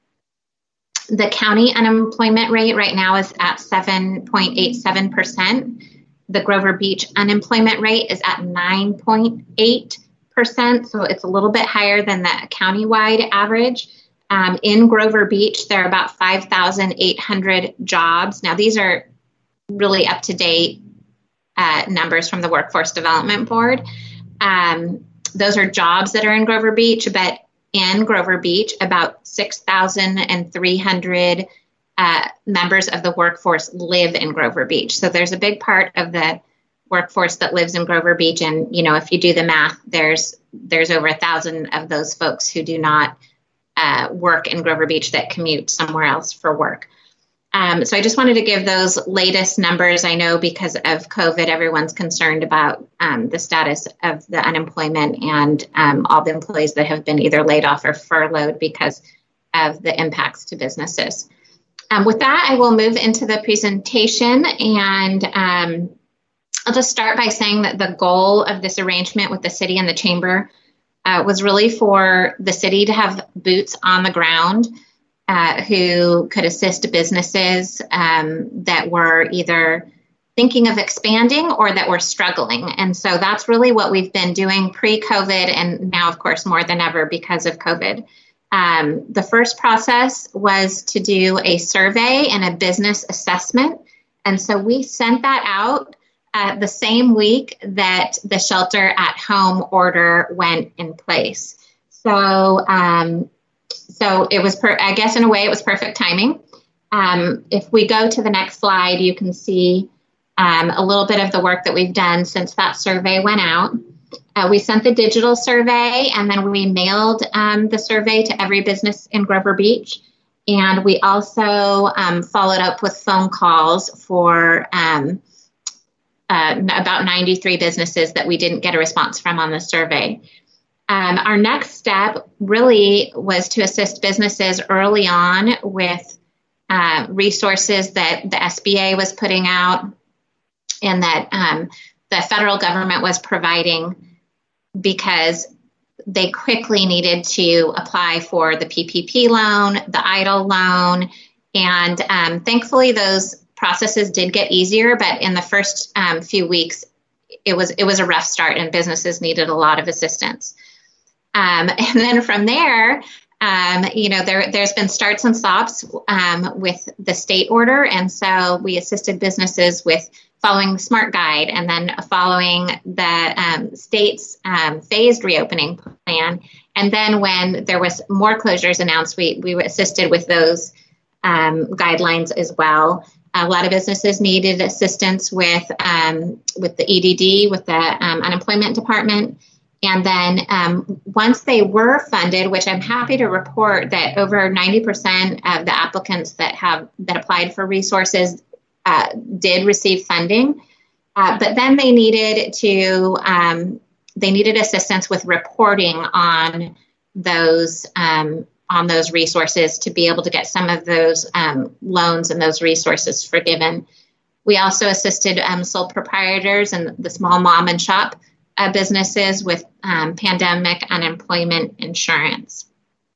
The county unemployment rate right now is at seven point eight seven percent. The Grover Beach unemployment rate is at nine point eight percent. So it's a little bit higher than the countywide average. Um, in Grover Beach, there are about five thousand eight hundred jobs. Now, these are really up-to-date uh, numbers from the Workforce Development Board. Um, those are jobs that are in Grover Beach, but in Grover Beach, about six thousand three hundred uh, members of the workforce live in Grover Beach. So there's a big part of the workforce that lives in Grover Beach. And, you know, if you do the math, there's there's over a thousand of those folks who do not Uh, work in Grover Beach that commute somewhere else for work. Um, so I just wanted to give those latest numbers. I know because of COVID, everyone's concerned about um, the status of the unemployment and um, all the employees that have been either laid off or furloughed because of the impacts to businesses. Um, with that, I will move into the presentation, and um, I'll just start by saying that the goal of this arrangement with the city and the chamber Uh, was really for the city to have boots on the ground uh, who could assist businesses um, that were either thinking of expanding or that were struggling. And so that's really what we've been doing pre-COVID, and now, of course, more than ever because of COVID. Um, the first process was to do a survey and a business assessment. And so we sent that out Uh, the same week that the shelter at home order went in place. So, um, so it was, per- I guess in a way it was perfect timing. Um, if we go to the next slide, you can see um, a little bit of the work that we've done since that survey went out. Uh, we sent the digital survey, and then we mailed um, the survey to every business in Grover Beach. And we also um, followed up with phone calls for um, Uh, about ninety-three businesses that we didn't get a response from on the survey. Um, our next step really was to assist businesses early on with uh, resources that the S B A was putting out and that um, the federal government was providing, because they quickly needed to apply for the P P P loan, the EIDL loan, and um, thankfully those processes did get easier, but in the first um, few weeks, it was it was a rough start, and businesses needed a lot of assistance. Um, and then from there, um, you know, there there's been starts and stops um, with the state order, and so we assisted businesses with following the SMART guide, and then following the um, state's um, phased reopening plan. And then when there was more closures announced, we we assisted with those um, guidelines as well. A lot of businesses needed assistance with um, with the E D D, with the um, unemployment department. And then um, once they were funded, which I'm happy to report that over ninety percent of the applicants that have that applied for resources uh, did receive funding. Uh, but then they needed to um, they needed assistance with reporting on those um, on those resources to be able to get some of those um, loans and those resources forgiven. We also assisted um, sole proprietors and the small mom and shop uh, businesses with um, pandemic unemployment insurance.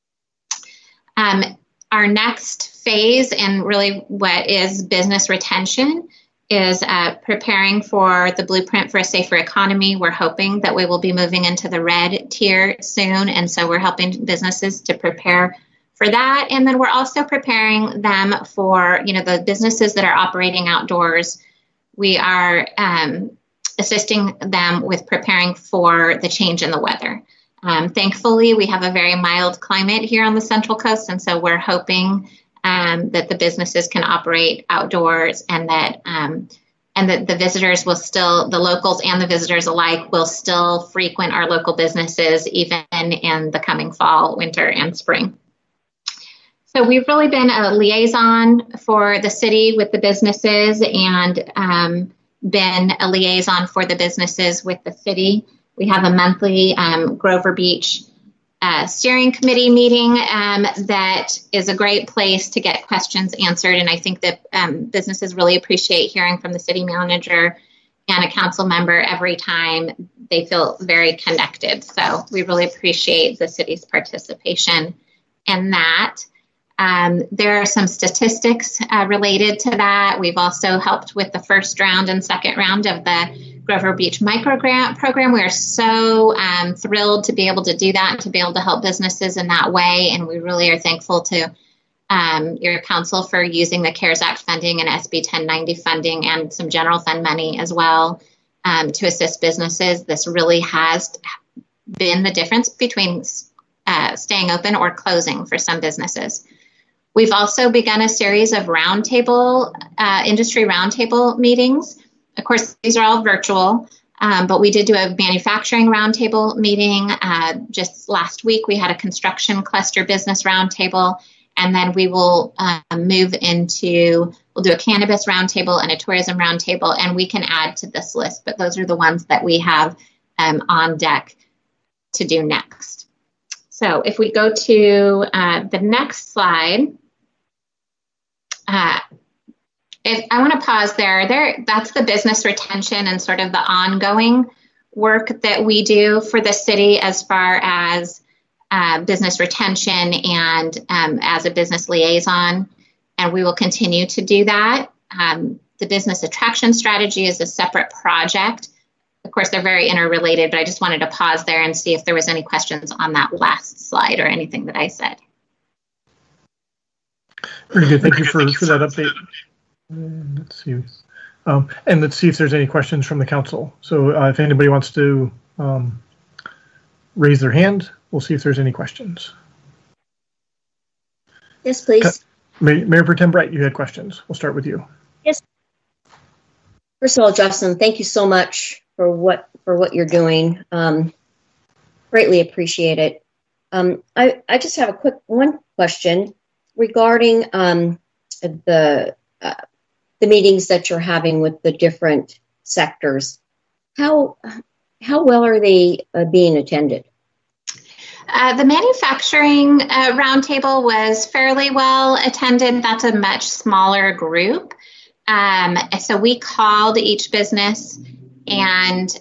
Um, our next phase, and really what is business retention, is uh, preparing for the blueprint for a safer economy. We're hoping that we will be moving into the red tier soon, and so we're helping businesses to prepare for that. And then we're also preparing them for, you know, the businesses that are operating outdoors. We are um, assisting them with preparing for the change in the weather. Um, thankfully, we have a very mild climate here on the Central Coast, and so we're hoping Um, that the businesses can operate outdoors, and that um, and that the visitors will still, the locals and the visitors alike, will still frequent our local businesses even in the coming fall, winter, and spring. So we've really been a liaison for the city with the businesses, and um, been a liaison for the businesses with the city. We have a monthly um, Grover Beach uh, steering committee meeting um, that is a great place to get questions answered. And I think that um, businesses really appreciate hearing from the city manager and a council member every time. They feel very connected. So we really appreciate the city's participation in that. Um, there are some statistics uh, related to that. We've also helped with the first round and second round of the Grover Beach microgrant program. We are so um, thrilled to be able to do that and to be able to help businesses in that way. And we really are thankful to um, your council for using the CARES Act funding and S B ten ninety funding and some general fund money as well um, to assist businesses. This really has been the difference between uh, staying open or closing for some businesses. We've also begun a series of roundtable, uh, industry roundtable meetings. Of course, these are all virtual, um, but we did do a manufacturing roundtable meeting. Uh, just last week, we had a construction cluster business roundtable, and then we will uh, move into, we'll do a cannabis roundtable and a tourism roundtable, and we can add to this list, but those are the ones that we have um, on deck to do next. So if we go to uh, the next slide, uh, if I want to pause there. There, that's the business retention and sort of the ongoing work that we do for the city as far as uh, business retention and um, as a business liaison, and we will continue to do that. Um, the business attraction strategy is a separate project. Of course, they're very interrelated, but I just wanted to pause there and see if there was any questions on that last slide or anything that I said. Very good. Thank you for, for that update. Let's see. Um, and let's see if there's any questions from the council. So uh, if anybody wants to um, raise their hand, we'll see if there's any questions. Yes, please. Mayor, Mayor Pro Tem Bright, you had questions. We'll start with you. Yes. First of all, Justin, thank you so much for what for what you're doing. Um, greatly appreciate it. Um, I, I just have a quick one question regarding um, the uh, the meetings that you're having with the different sectors. How how well are they uh, being attended? Uh, the manufacturing uh, roundtable was fairly well attended. That's a much smaller group. Um, so we called each business and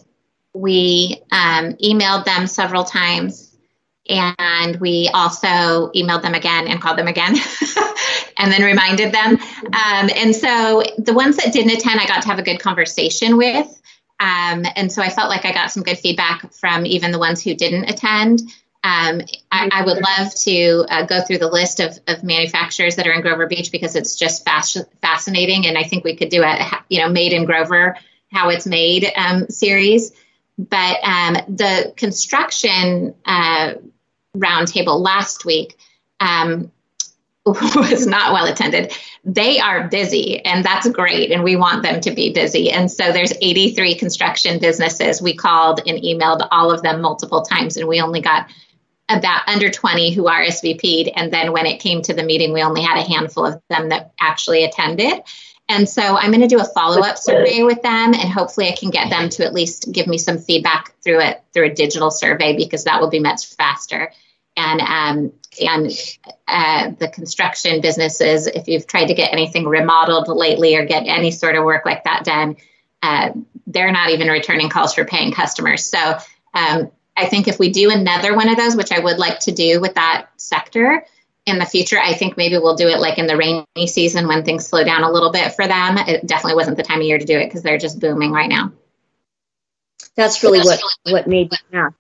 we um, emailed them several times, and we also emailed them again and called them again and then reminded them. Um, and so the ones that didn't attend, I got to have a good conversation with. Um, and so I felt like I got some good feedback from even the ones who didn't attend. Um, I, I would love to uh, go through the list of, of manufacturers that are in Grover Beach because it's just fas- fascinating. And I think we could do a, you know, Made in Grover, how it's made um, series. But um, the construction uh, roundtable last week um, was not well attended. They are busy, and that's great, and we want them to be busy. And so there's eighty-three construction businesses. We called and emailed all of them multiple times, and we only got about under twenty who R S V P'd. And then when it came to the meeting, we only had a handful of them that actually attended. And so I'm going to do a follow-up survey with them, and hopefully I can get them to at least give me some feedback through it through a digital survey, because that will be much faster. And um, and uh, the construction businesses, if you've tried to get anything remodeled lately or get any sort of work like that done, uh, they're not even returning calls for paying customers. So um, I think if we do another one of those, which I would like to do with that sector in the future, I think maybe we'll do it like in the rainy season when things slow down a little bit for them. It definitely wasn't the time of year to do it because they're just booming right now. That's really what, what made me ask.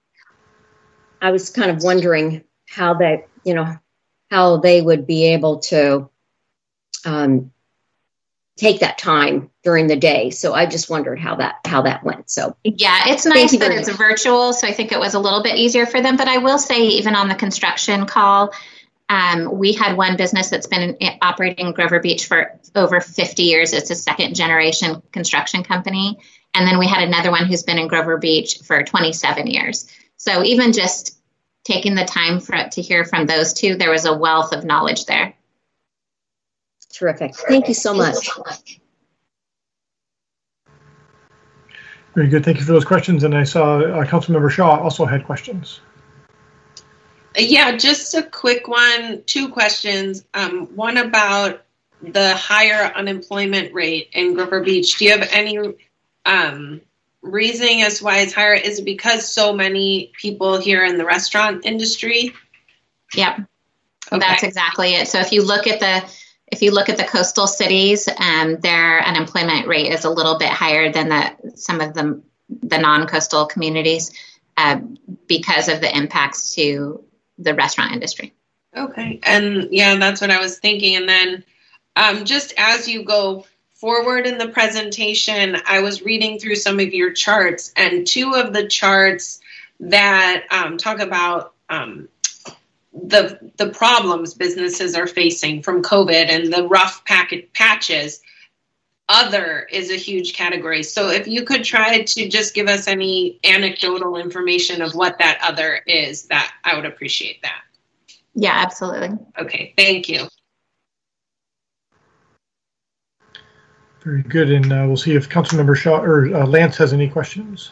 I was kind of wondering how they, you know, how they would be able to um, take that time during the day. So I just wondered how that how that went. So yeah, it's nice that it's virtual. So I think it was a little bit easier for them. But I will say, even on the construction call, um, we had one business that's been in, operating in Grover Beach for over fifty years. It's a second generation construction company. And then we had another one who's been in Grover Beach for twenty-seven years. So even just taking the time for to hear from those two, there was a wealth of knowledge there. Terrific. Thank you so much. Very good. Thank you for those questions. And I saw uh, Councilmember Shaw also had questions. Yeah, just a quick one, two questions. Um, one about the higher unemployment rate in Grover Beach. Do you have any um, reasoning as to why it's higher? Is it because so many people here in the restaurant industry? Yep, okay. That's exactly it. So if you look at the if you look at the coastal cities, um, their unemployment rate is a little bit higher than the some of the the non-coastal communities uh, because of the impacts to the restaurant industry. Okay, and yeah, that's what I was thinking. And then um, just as you go forward in the presentation, I was reading through some of your charts, and two of the charts that um, talk about um, the the problems businesses are facing from COVID and the rough packet patches. Other is a huge category. So if you could try to just give us any anecdotal information of what that other is, that I would appreciate that. Yeah, absolutely. Okay, thank you. Very good. And uh, we'll see if Councilmember Shaw or uh, Lance has any questions.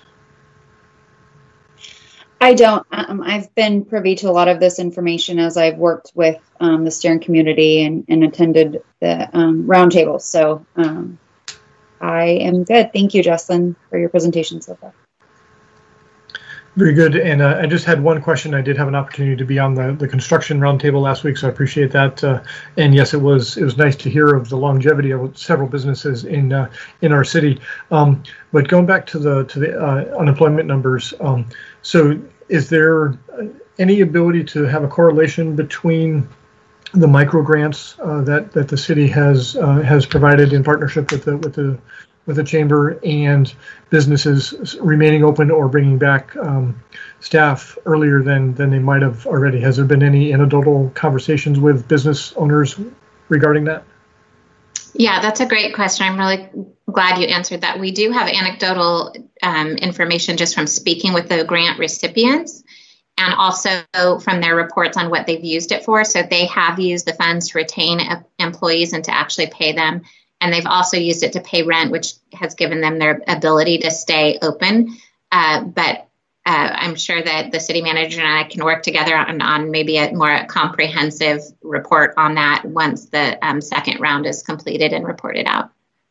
I don't. Um, I've been privy to a lot of this information as I've worked with um, the steering community and, and attended the um, roundtables. So um, I am good. Thank you, Jocelyn, for your presentation so far. Very good. And uh, I just had one question. I did have an opportunity to be on the, the construction roundtable last week, so I appreciate that. Uh, and yes, it was it was nice to hear of the longevity of several businesses in uh, in our city. Um, but going back to the to the uh, unemployment numbers, um, so is there any ability to have a correlation between the micro grants uh, that that the city has uh, has provided in partnership with the with the with the chamber and businesses remaining open or bringing back um, staff earlier than than they might have already? Has there been any anecdotal conversations with business owners regarding that? Yeah, that's a great question. I'm really glad you answered that. We do have anecdotal um, information just from speaking with the grant recipients and also from their reports on what they've used it for. So they have used the funds to retain uh, employees and to actually pay them. And they've also used it to pay rent, which has given them their ability to stay open. Uh, but uh, I'm sure that the city manager and I can work together on, on maybe a more comprehensive report on that once the um, second round is completed and reported out.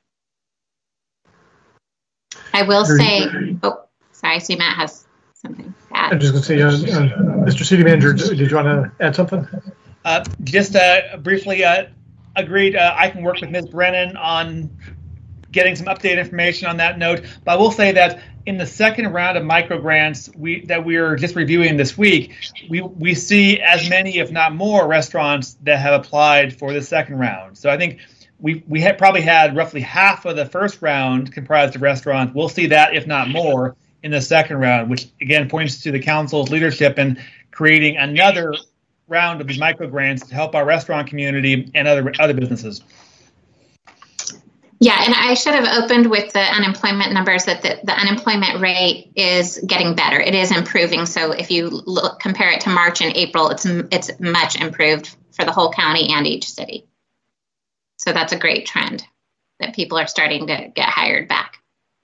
I will say, oh, sorry, I see Matt has something to add. I'm just going to say, uh, uh, Mister City Manager, did you want to add something? Uh, just uh, briefly, uh, agreed. Uh, I can work with Miz Brennan on getting some updated information on that note. But I will say that in the second round of micro grants we, that we are just reviewing this week, we we see as many, if not more, restaurants that have applied for the second round. So I think we we had probably had roughly half of the first round comprised of restaurants. We'll see that, if not more, in the second round, which again points to the council's leadership in creating another round of these micro grants to help our restaurant community and other other businesses. Yeah, and I should have opened with the unemployment numbers that the, the unemployment rate is getting better. It is improving. So if you look, compare it to March and April, it's it's much improved for the whole county and each city. So that's a great trend that people are starting to get hired back.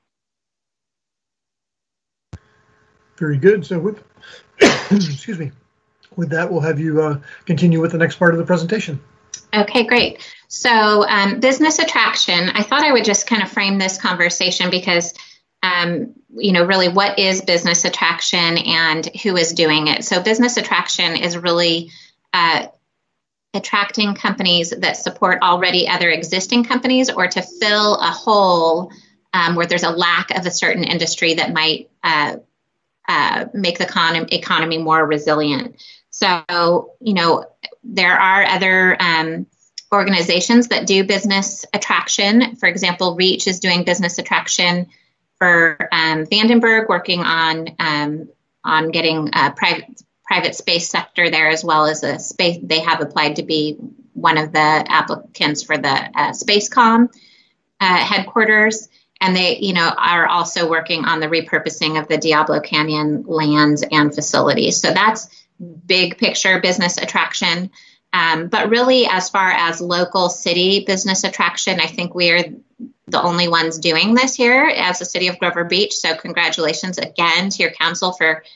Very good. So with excuse me. With that, we'll have you uh, continue with the next part of the presentation. Okay, great. So um, business attraction, I thought I would just kind of frame this conversation because, um, you know, really what is business attraction and who is doing it? So business attraction is really uh, attracting companies that support already other existing companies or to fill a hole um, where there's a lack of a certain industry that might uh, uh, make the econ- economy more resilient. So, you know, there are other um, organizations that do business attraction. For example, REACH is doing business attraction for um, Vandenberg, working on um, on getting a private private space sector there, as well as a space. They have applied to be one of the applicants for the uh, Spacecom uh, headquarters. And they, you know, are also working on the repurposing of the Diablo Canyon lands and facilities. So that's big picture business attraction. Um, but really, as far as local city business attraction, I think we are the only ones doing this here as the city of Grover Beach. So congratulations again to your council for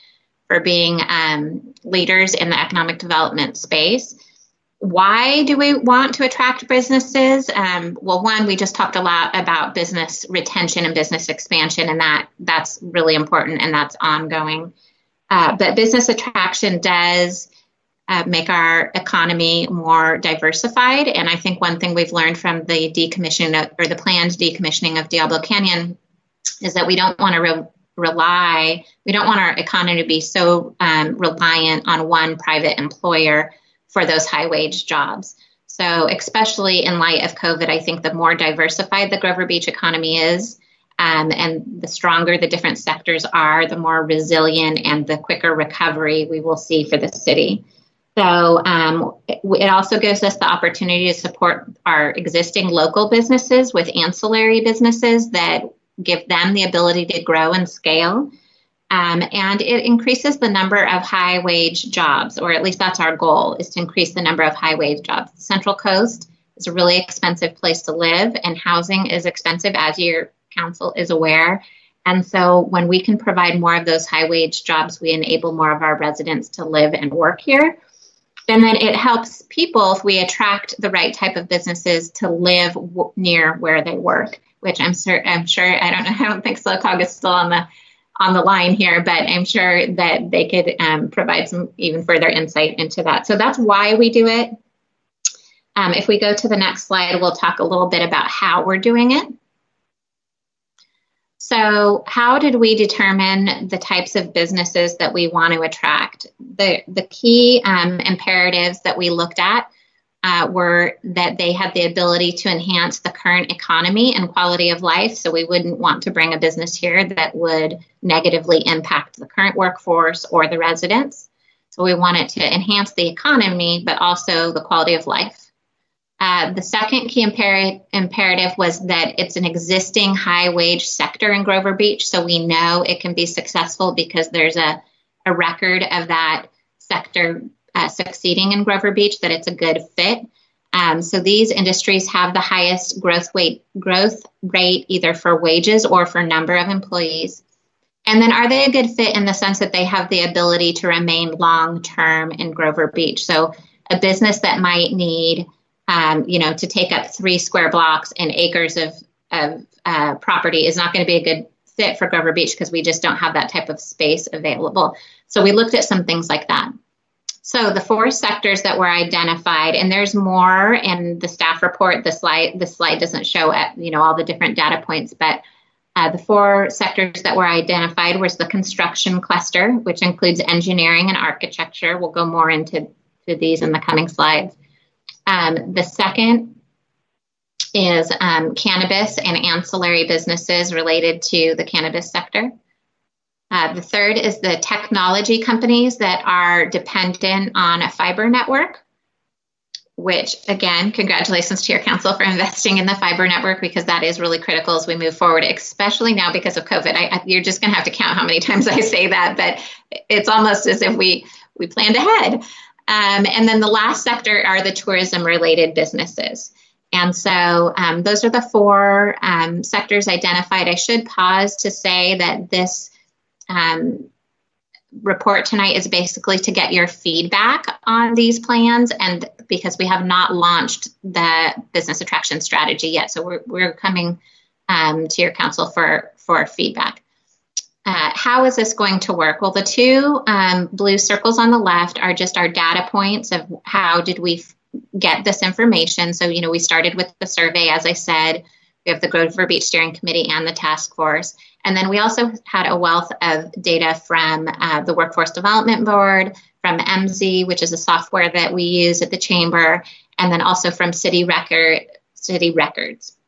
for being um, leaders in the economic development space. Why do we want to attract businesses? Um, well, one, we just talked a lot about business retention and business expansion, and that that's really important and that's ongoing. Uh, but business attraction does uh, make our economy more diversified. And I think one thing we've learned from the decommissioning of, or the planned decommissioning of Diablo Canyon is that we don't want to re- rely, we don't want our economy to be so um, reliant on one private employer for those high wage jobs. So especially in light of COVID, I think the more diversified the Grover Beach economy is, um, and the stronger the different sectors are, the more resilient and the quicker recovery we will see for the city. So um, it, it also gives us the opportunity to support our existing local businesses with ancillary businesses that give them the ability to grow and scale. Um, and it increases the number of high wage jobs, or at least that's our goal, is to increase the number of high wage jobs. The Central Coast is a really expensive place to live, and housing is expensive, as your council is aware. And so when we can provide more of those high wage jobs, we enable more of our residents to live and work here. And then it helps people, if we attract the right type of businesses, to live w- near where they work, which I'm, sur- I'm sure, I don't know, I don't think SLOCOG is still on the on the line here, but I'm sure that they could um, provide some even further insight into that. So that's why we do it. Um, if we go to the next slide, we'll talk a little bit about how we're doing it. So how did we determine the types of businesses that we want to attract? The, the key um, imperatives that we looked at Uh, were that they had the ability to enhance the current economy and quality of life. So we wouldn't want to bring a business here that would negatively impact the current workforce or the residents. So we wanted to enhance the economy, but also the quality of life. Uh, the second key imper- imperative was that it's an existing high wage sector in Grover Beach. So we know it can be successful because there's a, a record of that sector Uh, succeeding in Grover Beach, that it's a good fit. Um, so these industries have the highest growth rate, growth rate either for wages or for number of employees. And then are they a good fit in the sense that they have the ability to remain long-term in Grover Beach? So a business that might need, um, you know, to take up three square blocks and acres of, of uh, property is not going to be a good fit for Grover Beach because we just don't have that type of space available. So we looked at some things like that. So the four sectors that were identified, and there's more in the staff report. The slide, the slide doesn't show it, you know, all the different data points, but uh, the four sectors that were identified was the construction cluster, which includes engineering and architecture. We'll go more into to these in the coming slides. Um, the second is um, cannabis and ancillary businesses related to the cannabis sector. Uh, the third is the technology companies that are dependent on a fiber network, which, again, congratulations to your council for investing in the fiber network, because that is really critical as we move forward, especially now because of COVID. I, I, you're just going to have to count how many times I say that, but it's almost as if we, we planned ahead. Um, and then the last sector are the tourism-related businesses. And so um, those are the four um, sectors identified. I should pause to say that this Um, report tonight is basically to get your feedback on these plans, and because we have not launched the business attraction strategy yet, so we're, we're coming um, to your council for, for feedback. Uh, how is this going to work? Well, the two um, blue circles on the left are just our data points of how did we f- get this information. So, you know, we started with the survey, as I said. We have the Grover Beach Steering Committee and the task force. And then we also had a wealth of data from uh, the Workforce Development Board, from M Z, which is a software that we use at the chamber, and then also from City Record, City Records.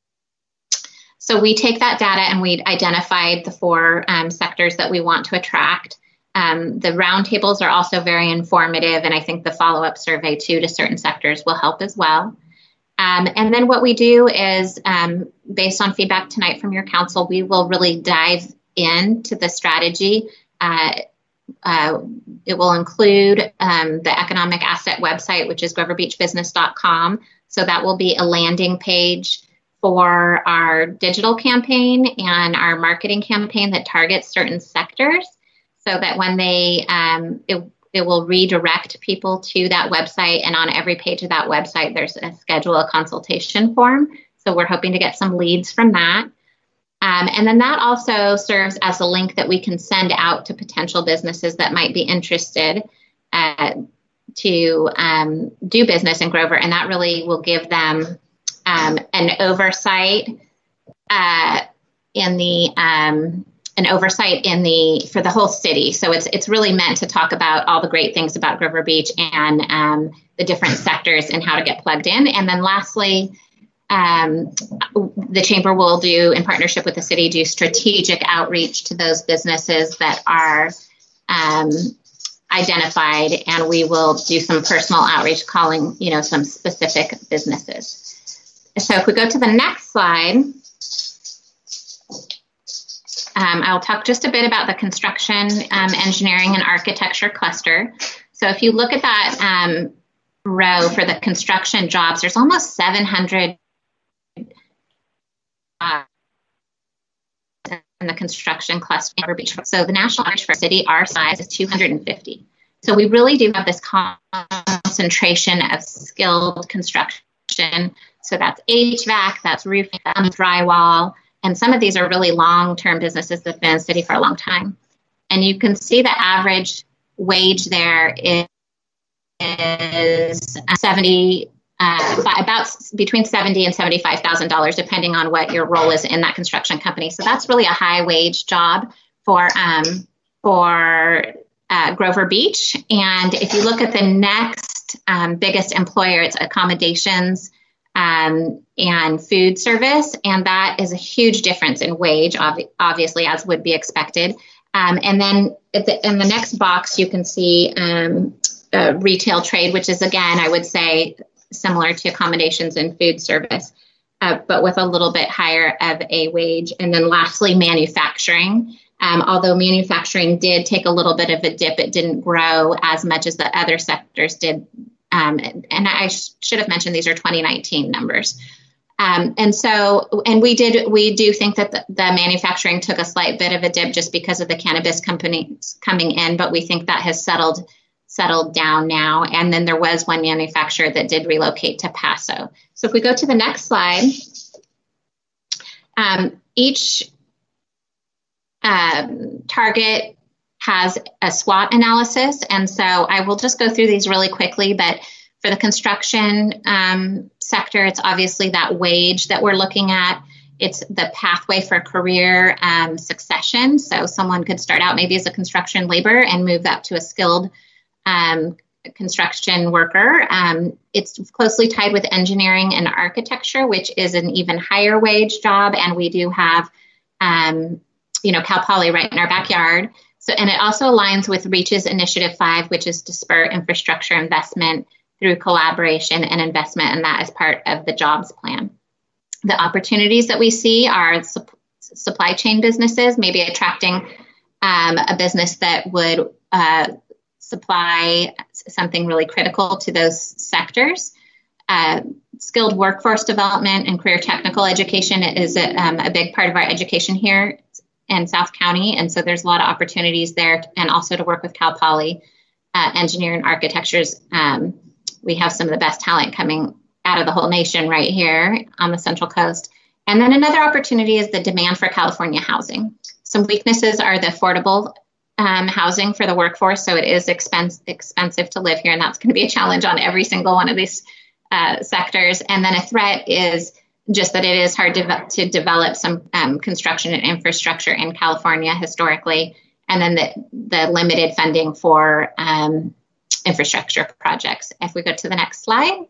So we take that data and we identified the four um, sectors that we want to attract. Um, the roundtables are also very informative, and I think the follow-up survey too to certain sectors will help as well. Um, and then what we do is, um, based on feedback tonight from your council, we will really dive into the strategy. Uh, uh, it will include um, the economic asset website, which is grover beach business dot com. So that will be a landing page for our digital campaign and our marketing campaign that targets certain sectors. so that when they, um, it, it will redirect people to that website. And on every page of that website, there's a schedule a consultation form. So we're hoping to get some leads from that. Um, and then that also serves as a link that we can send out to potential businesses that might be interested uh, to um, do business in Grover. And that really will give them um, an oversight uh, in the um, an oversight in the for the whole city. So it's it's really meant to talk about all the great things about Grover Beach and um, the different sectors and how to get plugged in. And then lastly, um, the chamber will do, in partnership with the city, do strategic outreach to those businesses that are um, identified, and we will do some personal outreach, calling you know some specific businesses. So if we go to the next slide. Um, I'll talk just a bit about the construction, um, engineering, and architecture cluster. So if you look at that um, row for the construction jobs, there's almost seven hundred uh, in the construction cluster. So the national average for city our size is two hundred fifty. So we really do have this concentration of skilled construction. So that's H V A C, that's roofing, that's drywall. And some of these are really long-term businesses that have been in the city for a long time. And you can see the average wage there is, is seventy, uh, about between seventy and seventy-five thousand dollars, depending on what your role is in that construction company. So that's really a high-wage job for um, for uh, Grover Beach. And if you look at the next um, biggest employer, it's accommodations Um, and food service, and that is a huge difference in wage, ob- obviously, as would be expected. Um, and then at the, in the next box, you can see um, uh, retail trade, which is, again, I would say similar to accommodations and food service, uh, but with a little bit higher of a wage. And then lastly, manufacturing. Um, although manufacturing did take a little bit of a dip, it didn't grow as much as the other sectors did. Um, and I sh- should have mentioned these are twenty nineteen numbers. Um, and so, and we did, we do think that the, the manufacturing took a slight bit of a dip just because of the cannabis companies coming in, but we think that has settled, settled down now. And then there was one manufacturer that did relocate to Paso. So if we go to the next slide, um, each um, target has a SWOT analysis. And so I will just go through these really quickly, but for the construction um, sector, it's obviously that wage that we're looking at. It's the pathway for career um, succession. So someone could start out maybe as a construction laborer and move up to a skilled um, construction worker. Um, it's closely tied with engineering and architecture, which is an even higher wage job. And we do have, um, you know, Cal Poly right in our backyard. So, and it also aligns with REACH's Initiative five, which is to spur infrastructure investment through collaboration and investment, and that is part of the jobs plan. The opportunities that we see are su- supply chain businesses, maybe attracting um, a business that would uh, supply something really critical to those sectors. Uh, skilled workforce development and career technical education is a, um, a big part of our education here in South County. And so there's a lot of opportunities there, and also to work with Cal Poly, uh, engineering and architectures. Um, we have some of the best talent coming out of the whole nation right here on the Central Coast. And then another opportunity is the demand for California housing. Some weaknesses are the affordable um, housing for the workforce. So it is expense, expensive to live here, and that's going to be a challenge on every single one of these uh, sectors. And then a threat is just that it is hard to, to develop some um, construction and infrastructure in California historically, and then the, the limited funding for um, infrastructure projects. If we go to the next slide,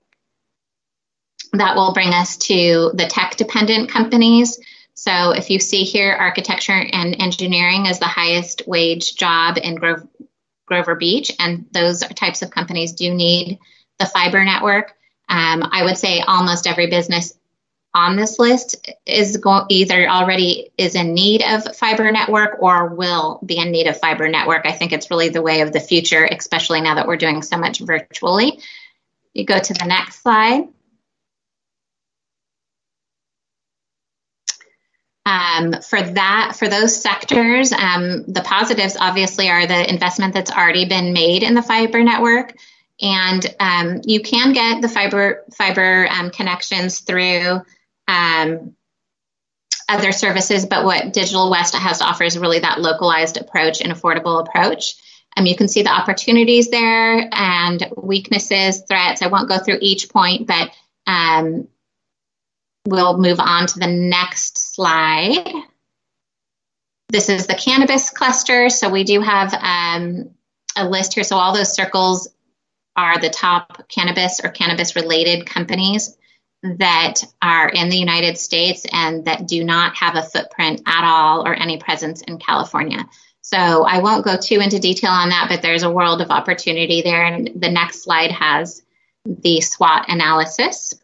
that will bring us to the tech-dependent companies. So if you see here, architecture and engineering is the highest wage job in Gro- Grover Beach, and those types of companies do need the fiber network. Um, I would say almost every business on this list is go- either already is in need of fiber network or will be in need of fiber network. I think it's really the way of the future, especially now that we're doing so much virtually. You go to the next slide. Um, for that, for those sectors, um, the positives obviously are the investment that's already been made in the fiber network, and um, you can get the fiber fiber um, connections through um, other services. But what Digital West has to offer is really that localized approach and affordable approach. Um, you can see the opportunities there and weaknesses, threats. I won't go through each point, but um, we'll move on to the next slide. This is the cannabis cluster. So we do have um, a list here. So all those circles are the top cannabis or cannabis related companies that are in the United States and that do not have a footprint at all or any presence in California. So I won't go too into detail on that, but there's a world of opportunity there. And the next slide has the SWOT analysis.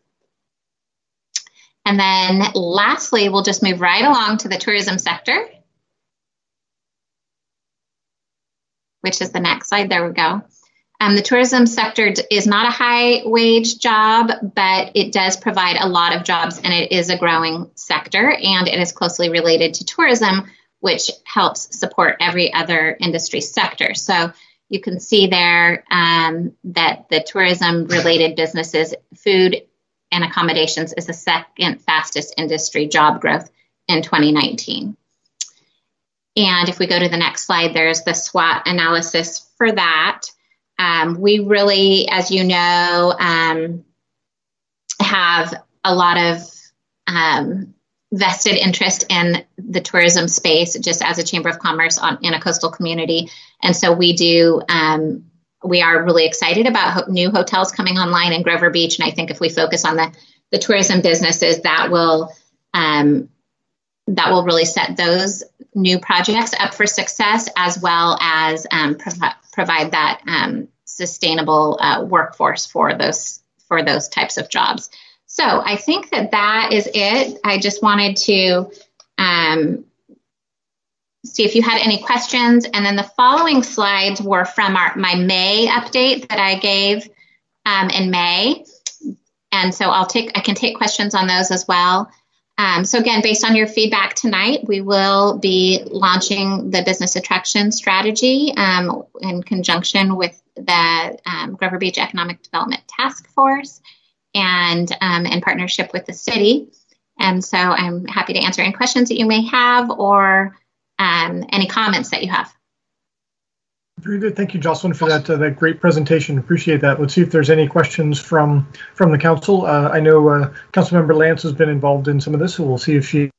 And then lastly, we'll just move right along to the tourism sector, which is the next slide. There we go. Um, the tourism sector is not a high wage job, but it does provide a lot of jobs, and it is a growing sector, and it is closely related to tourism, which helps support every other industry sector. So you can see there um, that the tourism related businesses, food and accommodations, is the second fastest industry job growth in twenty nineteen. And if we go to the next slide, there's the SWOT analysis for that. Um, we really, as you know, um, have a lot of um, vested interest in the tourism space, just as a Chamber of Commerce on, in a coastal community. And so we do, um, we are really excited about ho- new hotels coming online in Grover Beach. And I think if we focus on the, the tourism businesses, that will, um, that will really set those new projects up for success, as well as um, provi- provide that um, sustainable uh, workforce for those for those types of jobs. So I think that that is it. I just wanted to um, see if you had any questions. And then the following slides were from our my May update that I gave um, in May. And so I'll take I can take questions on those as well. Um, so again, based on your feedback tonight, we will be launching the business attraction strategy um, in conjunction with the um, Grover Beach Economic Development Task Force and um, in partnership with the city. And so I'm happy to answer any questions that you may have or um, any comments that you have. Very good. Thank you, Jocelyn, for that uh, that great presentation. Appreciate that. Let's see if there's any questions from from the council. Uh, I know uh, Councilmember Lance has been involved in some of this, so we'll see if she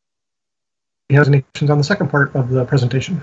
has any questions on the second part of the presentation.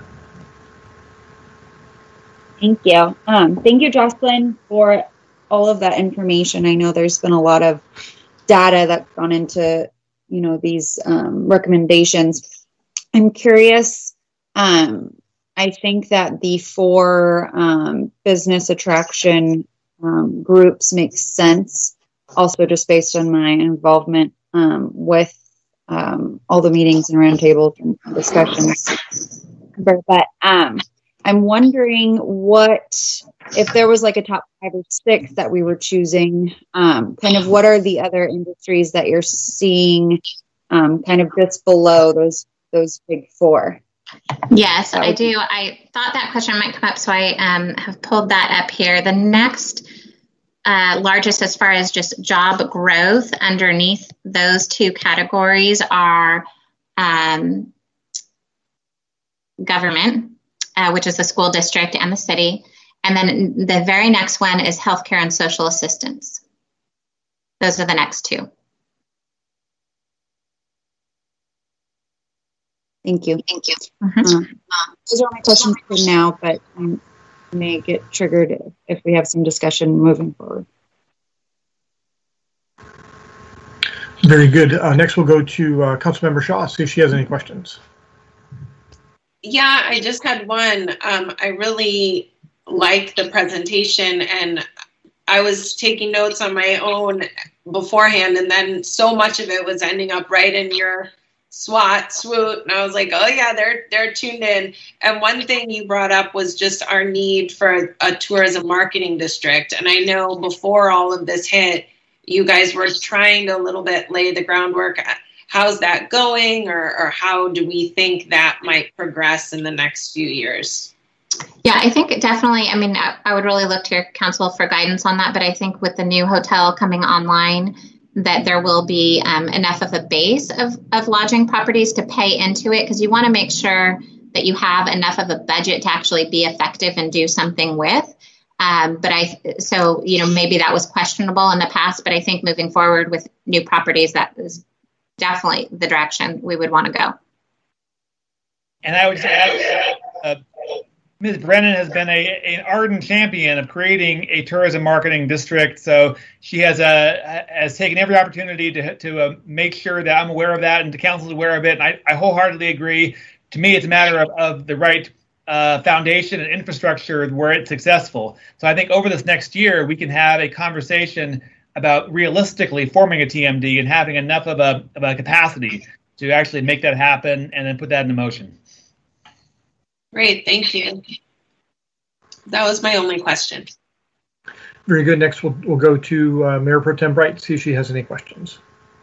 Thank you. Um, thank you, Jocelyn, for all of that information. I know there's been a lot of data that's gone into, you know, these um, recommendations. I'm curious. Um, I think that the four um, business attraction um, groups make sense, also just based on my involvement um, with um, all the meetings and roundtables and discussions. But um, I'm wondering what, if there was like a top five or six that we were choosing, um, kind of what are the other industries that you're seeing um, kind of just below those those big four? Yes, I do. I thought that question might come up, so I um, have pulled that up here. The next uh, largest as far as just job growth underneath those two categories are um, government, uh, which is the school district and the city. And then the very next one is healthcare and social assistance. Those are the next two. Thank you. Thank you. Mm-hmm. Uh, those are my questions for now, but I may get triggered if we have some discussion moving forward. Very good. Uh, next, we'll go to uh, Councilmember Shaw, see if she has any questions. Yeah, I just had one. Um, I really like the presentation, and I was taking notes on my own beforehand, and then so much of it was ending up right in your SWOT, SWOT, and I was like, oh yeah, they're they're tuned in. And one thing you brought up was just our need for a tourism marketing district. And I know before all of this hit, you guys were trying to a little bit lay the groundwork. how's that going, or, or how do we think that might progress in the next few years? Yeah, I think definitely, I mean, I, I would really look to your council for guidance on that, but I think with the new hotel coming online, that there will be um, enough of a base of, of lodging properties to pay into it, because you want to make sure that you have enough of a budget to actually be effective and do something with. Um, but I, so, you know, maybe that was questionable in the past, but I think moving forward with new properties, that is definitely the direction we would want to go. And I would say, uh, Miz Brennan has been a, an ardent champion of creating a tourism marketing district. So she has uh, has taken every opportunity to to uh, make sure that I'm aware of that and the council's aware of it. And I, I wholeheartedly agree. To me, it's a matter of, of the right uh, foundation and infrastructure where it's successful. So I think over this next year, we can have a conversation about realistically forming a T M D and having enough of a, of a capacity to actually make that happen and then put that into motion. Great, thank you. That was my only question. Very good. Next, we'll, we'll go to uh, Mayor Pro Tem Bright, see if she has any questions.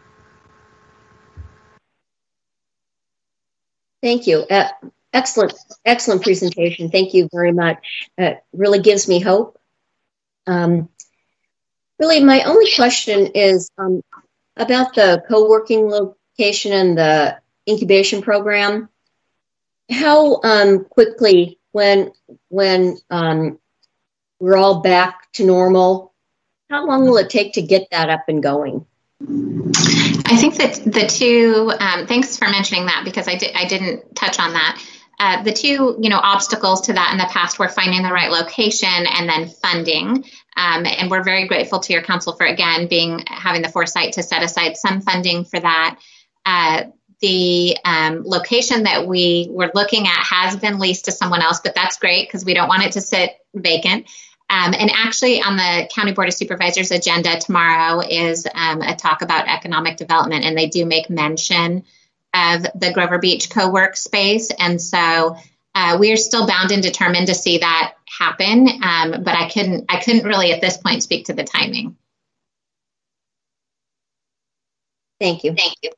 Thank you. Uh, excellent, excellent presentation. Thank you very much. It uh, really gives me hope. Um, really, my only question is um, about the co-working location and the incubation program. How um, quickly, when when um, we're all back to normal, how long will it take to get that up and going? I think that the two, um, thanks for mentioning that, because I, did, I didn't touch on that. Uh, the two, you know, obstacles to that in the past were finding the right location and then funding. Um, and we're very grateful to your council for, again, being having the foresight to set aside some funding for that. Uh, The um, location that we were looking at has been leased to someone else, but that's great because we don't want it to sit vacant. Um, and actually on the County Board of Supervisors agenda tomorrow is um, a talk about economic development, and they do make mention of the Grover Beach co-work space. And so uh, we are still bound and determined to see that happen, um, but I couldn't, I couldn't really at this point speak to the timing. Thank you. Thank you.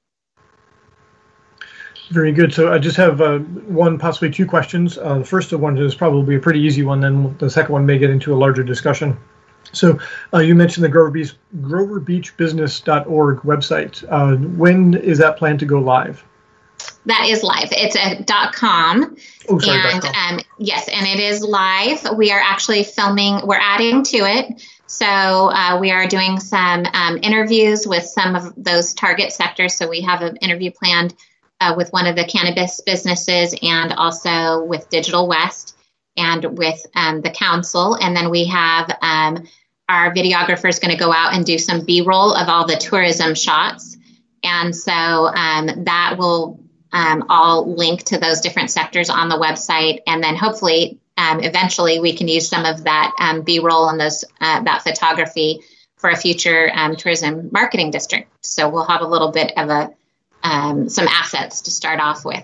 Very good. So I just have uh, one, possibly two questions. Uh, the first one is probably a pretty easy one. Then the second one may get into a larger discussion. So uh, you mentioned the Grover Beach, grover beach business dot org website. Uh, when is that planned to go live? That is live. It's a .com. Oh, sorry, and .com. Um, yes, and it is live. We are actually filming. We're adding to it. So uh, we are doing some um, interviews with some of those target sectors. So we have an interview planned Uh, with one of the cannabis businesses, and also with Digital West and with um, the council. And then we have um, our videographer is going to go out and do some B-roll of all the tourism shots. And so um, that will um, all link to those different sectors on the website. And then hopefully, um, eventually we can use some of that um, B-roll and those uh, that photography for a future um, tourism marketing district. So we'll have a little bit of a Um, some assets to start off with.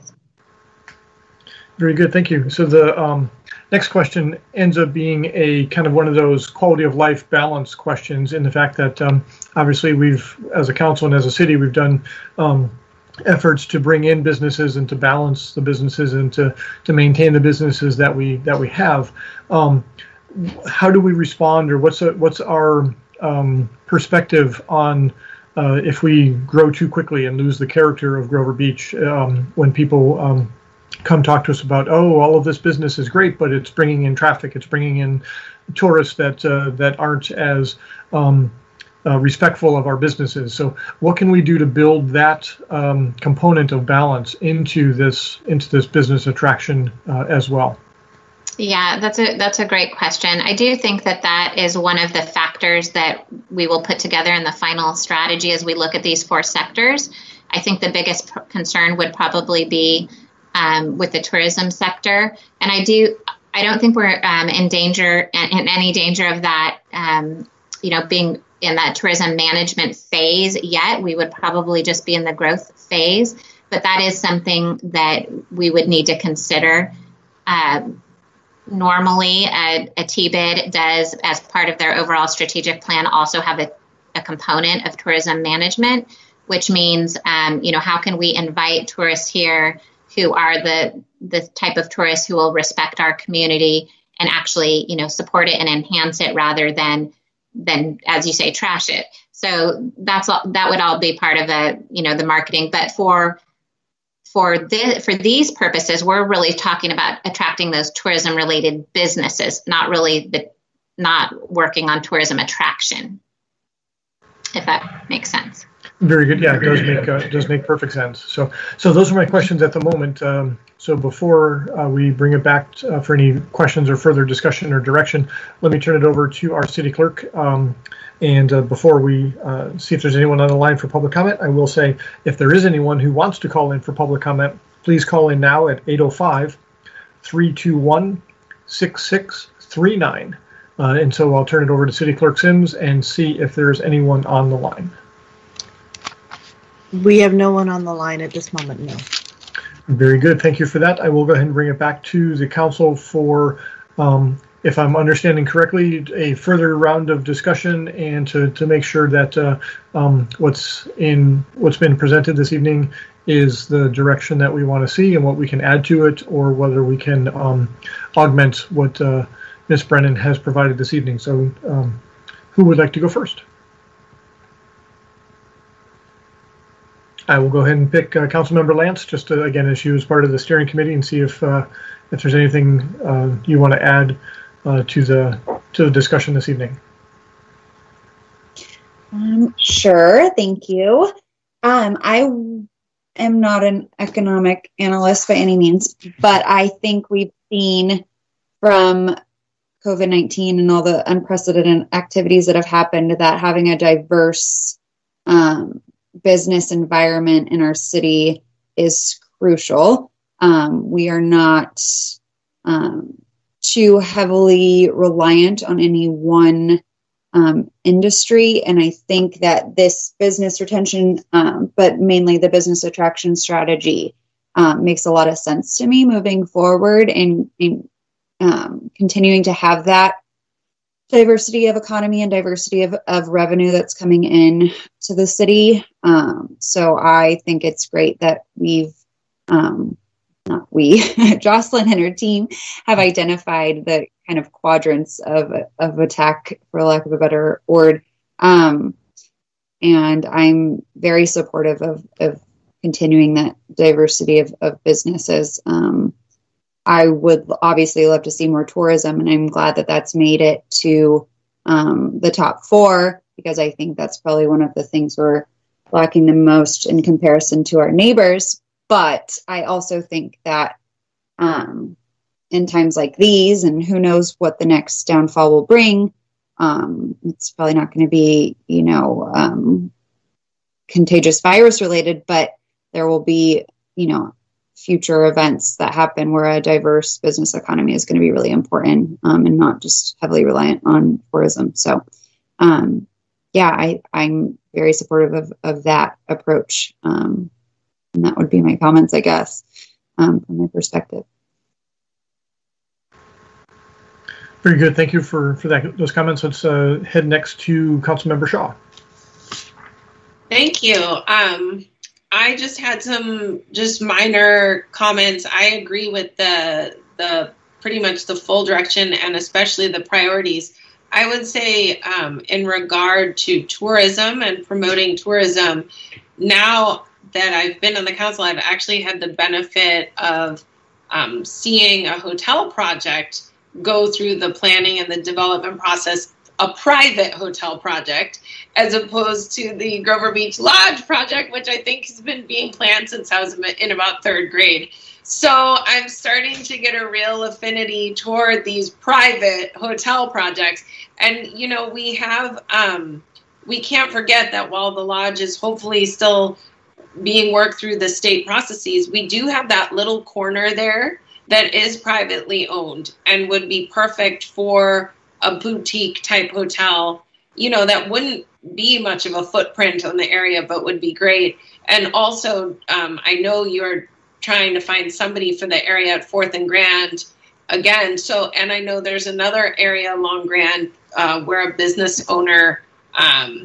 Very good, thank you. So the um, next question ends up being a kind of one of those quality of life balance questions, in the fact that um, obviously we've, as a council and as a city, we've done um, efforts to bring in businesses and to balance the businesses and to to maintain the businesses that we that we have. Um, how do we respond, or what's a, what's our um, perspective on Uh, if we grow too quickly and lose the character of Grover Beach, um, when people um, come talk to us about, oh, all of this business is great, but it's bringing in traffic, it's bringing in tourists that uh, that aren't as um, uh, respectful of our businesses. So what can we do to build that um, component of balance into this into this business attraction uh, as well? Yeah, that's a that's a great question. I do think that that is one of the factors that we will put together in the final strategy as we look at these four sectors. I think the biggest p- concern would probably be um, with the tourism sector, and I do I don't think we're um, in danger in any danger of that. Um, you know, being in that tourism management phase yet. We would probably just be in the growth phase, but that is something that we would need to consider. Um, Normally, a, a T B I D does, as part of their overall strategic plan, also have a, a component of tourism management. which means, um, you know, how can we invite tourists here who are the the type of tourists who will respect our community and actually, you know, support it and enhance it rather than, than as you say, trash it. So that's all, that would all be part of the, you know, the marketing. But for for this, for these purposes, we're really talking about attracting those tourism related businesses, not really the not working on tourism attraction. If that makes sense. Very good. Yeah, it does make uh, does make perfect sense. So, so those are my questions at the moment. Um, so before uh, we bring it back uh, for any questions or further discussion or direction, let me turn it over to our city clerk. Um, and uh, before we uh, see if there's anyone on the line for public comment, I will say if there is anyone who wants to call in for public comment, please call in now at eight oh five, three two one, six six three nine. Uh, and so I'll turn it over to City Clerk Sims and see if there's anyone on the line. We have no one on the line at this moment, no. Very good. Thank you for that. I will go ahead and bring it back to the council for, um, if I'm understanding correctly, a further round of discussion and to, to make sure that uh, um, what's in what's been presented this evening is the direction that we want to see and what we can add to it, or whether we can um, augment what uh, Miz Brennan has provided this evening. So um, who would like to go first? I will go ahead and pick uh, Councilmember Lance, just to, again, as she was part of the steering committee, and see if uh, if there's anything uh, you want to add uh, to the to the discussion this evening. Um, sure, thank you. Um, I am not an economic analyst by any means, but I think we've seen from COVID nineteen and all the unprecedented activities that have happened that having a diverse um, business environment in our city is crucial. Um, we are not um, too heavily reliant on any one um, industry. And I think that this business retention, um, but mainly the business attraction strategy, um, makes a lot of sense to me moving forward and, and um, continuing to have that diversity of economy and diversity of, of revenue that's coming in to the city. Um, so I think it's great that we've, um, not we, Jocelyn and her team have identified the kind of quadrants of, of attack, for lack of a better word. Um, and I'm very supportive of, of continuing that diversity of, of businesses. Um, I would obviously love to see more tourism, and I'm glad that that's made it to um, the top four, because I think that's probably one of the things we're lacking the most in comparison to our neighbors. But I also think that um, in times like these, and who knows what the next downfall will bring, um, it's probably not going to be, you know, um, contagious virus related, but there will be, you know, future events that happen where a diverse business economy is going to be really important, um, and not just heavily reliant on tourism. So, um, yeah, I, I'm very supportive of, of that approach. Um, and that would be my comments, I guess, um, from my perspective. Very good. Thank you for, for that, those comments. Let's uh, head next to Councilmember Shaw. Thank you. Um, I just had some just minor comments. I agree with the the pretty much the full direction and especially the priorities. I would say um, in regard to tourism and promoting tourism, now that I've been on the council, I've actually had the benefit of um, seeing a hotel project go through the planning and the development process, a private hotel project, as opposed to the Grover Beach Lodge project, which I think has been being planned since I was in about third grade. So I'm starting to get a real affinity toward these private hotel projects. And, you know, we have, um, we can't forget that while the lodge is hopefully still being worked through the state processes, we do have that little corner there that is privately owned and would be perfect for a boutique type hotel, you know, that wouldn't be much of a footprint on the area, but would be great. And also, um, I know you're trying to find somebody for the area at fourth and Grand again. So, and I know there's another area along Grand uh, where a business owner um,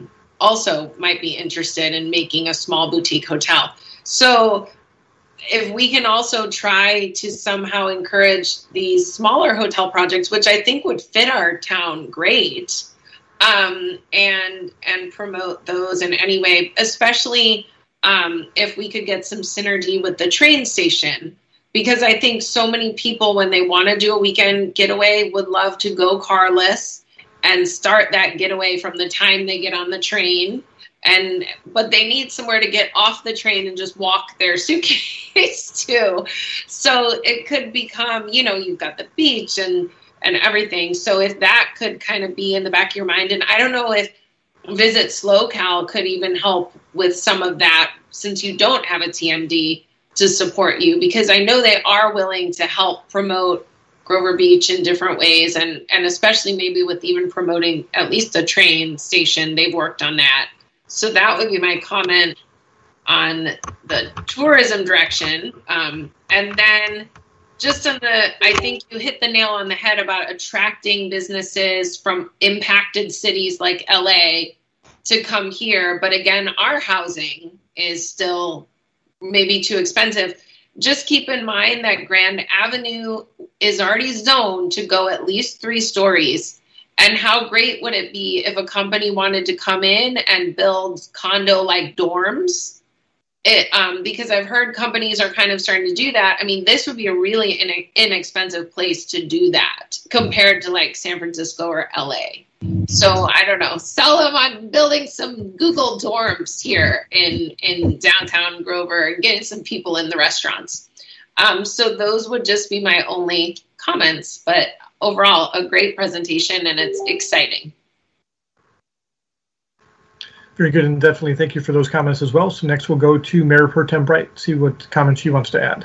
also might be interested in making a small boutique hotel. So if we can also try to somehow encourage these smaller hotel projects, which I think would fit our town great, um, and and promote those in any way, especially um, if we could get some synergy with the train station, because I think so many people, when they want to do a weekend getaway, would love to go carless and start that getaway from the time they get on the train. And but they need somewhere to get off the train and just walk their suitcase to. So it could become, you know, you've got the beach and and everything. So if that could kind of be in the back of your mind, and I don't know if Visit SlowCal could even help with some of that, since you don't have a T M D to support you, because I know they are willing to help promote Grover Beach in different ways, and and especially maybe with even promoting at least a train station. They've worked on that. So that would be my comment on the tourism direction. Um, and then just on the, I think you hit the nail on the head about attracting businesses from impacted cities like L A to come here. But again, our housing is still maybe too expensive. Just keep in mind that Grand Avenue is already zoned to go at least three stories. And how great would it be if a company wanted to come in and build condo-like dorms? It, um, because I've heard companies are kind of starting to do that. I mean, this would be a really in- inexpensive place to do that compared to like San Francisco or L A. So I don't know, sell them on building some Google dorms here in, in downtown Grover and getting some people in the restaurants. Um, so those would just be my only comments, but overall, a great presentation, and it's exciting. Very good, and definitely thank you for those comments as well. So next we'll go to Mayor Pro Tem Bright, see what comments she wants to add.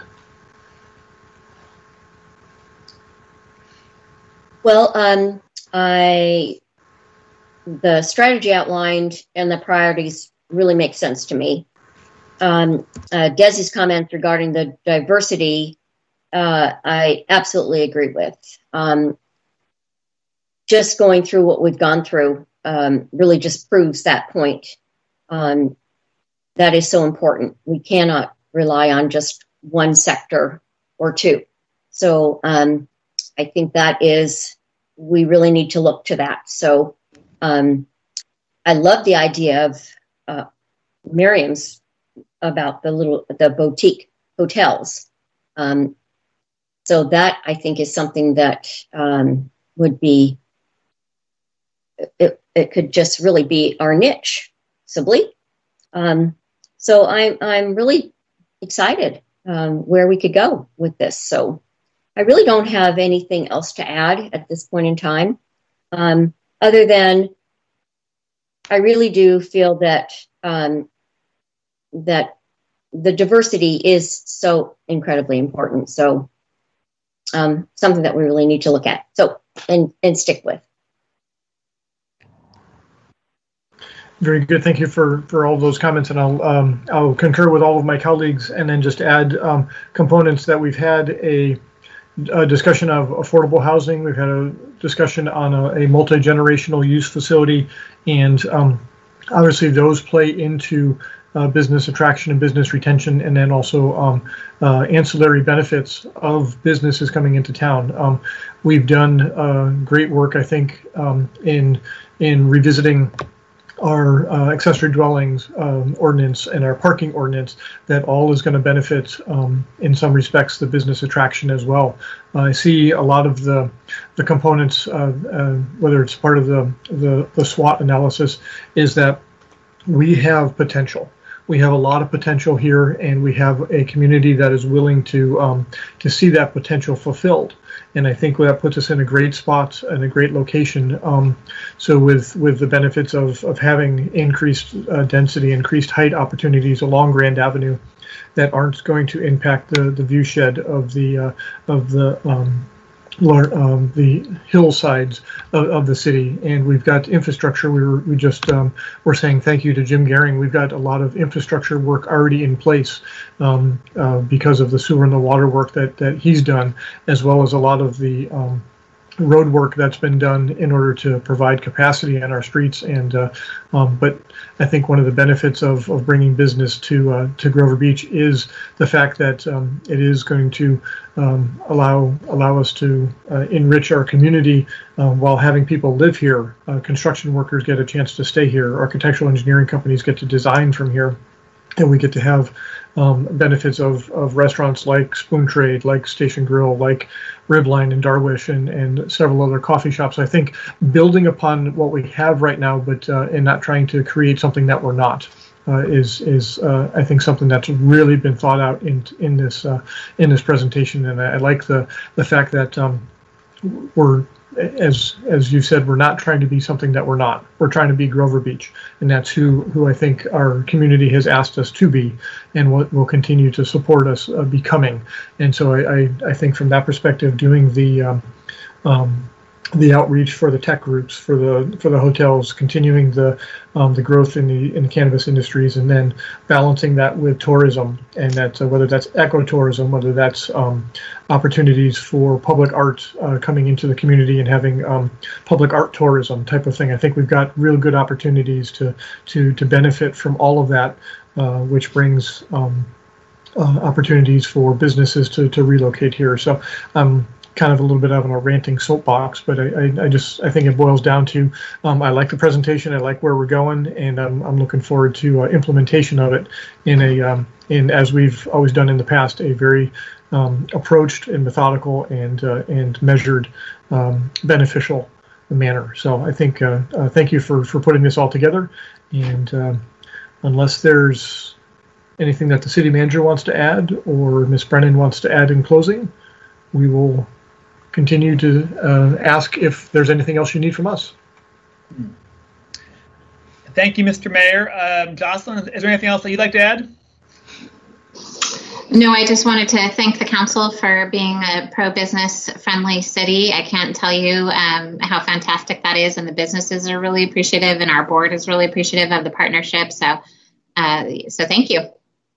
Well, um, I the strategy outlined and the priorities really make sense to me. Um, uh, Desi's comments regarding the diversity, uh, I absolutely agree with. Um, just going through what we've gone through um, really just proves that point. Um, that is so important. We cannot rely on just one sector or two. So um, I think that is, we really need to look to that. So um, I love the idea of uh, Miriam's about the little, the boutique hotels. Um, so that I think is something that um, would be, it, it could just really be our niche, Sibley. Um, so I'm, I'm really excited um, where we could go with this. So I really don't have anything else to add at this point in time, um, other than I really do feel that um, that the diversity is so incredibly important. So um, something that we really need to look at. So and and stick with. Very good. Thank you for, for all those comments, and I'll um, I'll concur with all of my colleagues, and then just add um, components that we've had a, a discussion of affordable housing. We've had a discussion on a, a multi-generational use facility, and um, obviously those play into uh, business attraction and business retention, and then also um, uh, ancillary benefits of businesses coming into town. Um, we've done uh, great work, I think, um, in in revisiting our uh, accessory dwellings um, ordinance and our parking ordinance. That all is going to benefit, um, in some respects, the business attraction as well. Uh, I see a lot of the the components, uh, uh, whether it's part of the, the the SWOT analysis, is that we have potential. We have a lot of potential here, and we have a community that is willing to um, to see that potential fulfilled. And I think that puts us in a great spot and a great location. Um, so with with the benefits of, of having increased uh, density, increased height opportunities along Grand Avenue that aren't going to impact the, the view shed of the uh, of the um, um, the hillsides of, of the city. And we've got infrastructure. We were we just um, we're saying thank you to Jim Gehring. We've got a lot of infrastructure work already in place um, uh, because of the sewer and the water work that that he's done, as well as a lot of the um, road work that's been done in order to provide capacity on our streets. And uh, um, but I think one of the benefits of, of bringing business to uh, to Grover Beach is the fact that um, it is going to um, allow allow us to uh, enrich our community uh, while having people live here. Uh, construction workers get a chance to stay here. Architectural engineering companies get to design from here, and we get to have Um, benefits of, of restaurants like Spoon Trade, like Station Grill, like Ribline in Darwish, and, and several other coffee shops. I think building upon what we have right now, but uh, and not trying to create something that we're not, uh, is is uh, I think something that's really been thought out in in this uh, in this presentation. And I, I like the the fact that um, we're, as as you said, we're not trying to be something that we're not. We're trying to be Grover Beach, and that's who who I think our community has asked us to be, and will, will continue to support us uh, becoming. And so I, I I think from that perspective, doing the um, um, the outreach for the tech groups, for the for the hotels, continuing the um, the growth in the in the cannabis industries, and then balancing that with tourism, and that uh, whether that's ecotourism, whether that's um, opportunities for public art uh, coming into the community and having um, public art tourism type of thing. I think we've got real good opportunities to to to benefit from all of that, uh, which brings um, uh, opportunities for businesses to to relocate here. So um. kind of a little bit of a ranting soapbox, but I, I, I just I think it boils down to um, I like the presentation, I like where we're going, and I'm I'm looking forward to uh, implementation of it in a um, in as we've always done in the past, a very um, approached and methodical and uh, and measured um, beneficial manner. So I think uh, uh, thank you for for putting this all together, and uh, unless there's anything that the city manager wants to add or Miz Brennan wants to add in closing, we will continue to uh, ask if there's anything else you need from us. Thank you, Mister Mayor. Um, Jocelyn, is there anything else that you'd like to add? No, I just wanted to thank the council for being a pro-business friendly city. I can't tell you um, how fantastic that is, and the businesses are really appreciative, and our board is really appreciative of the partnership. So, uh, so thank you.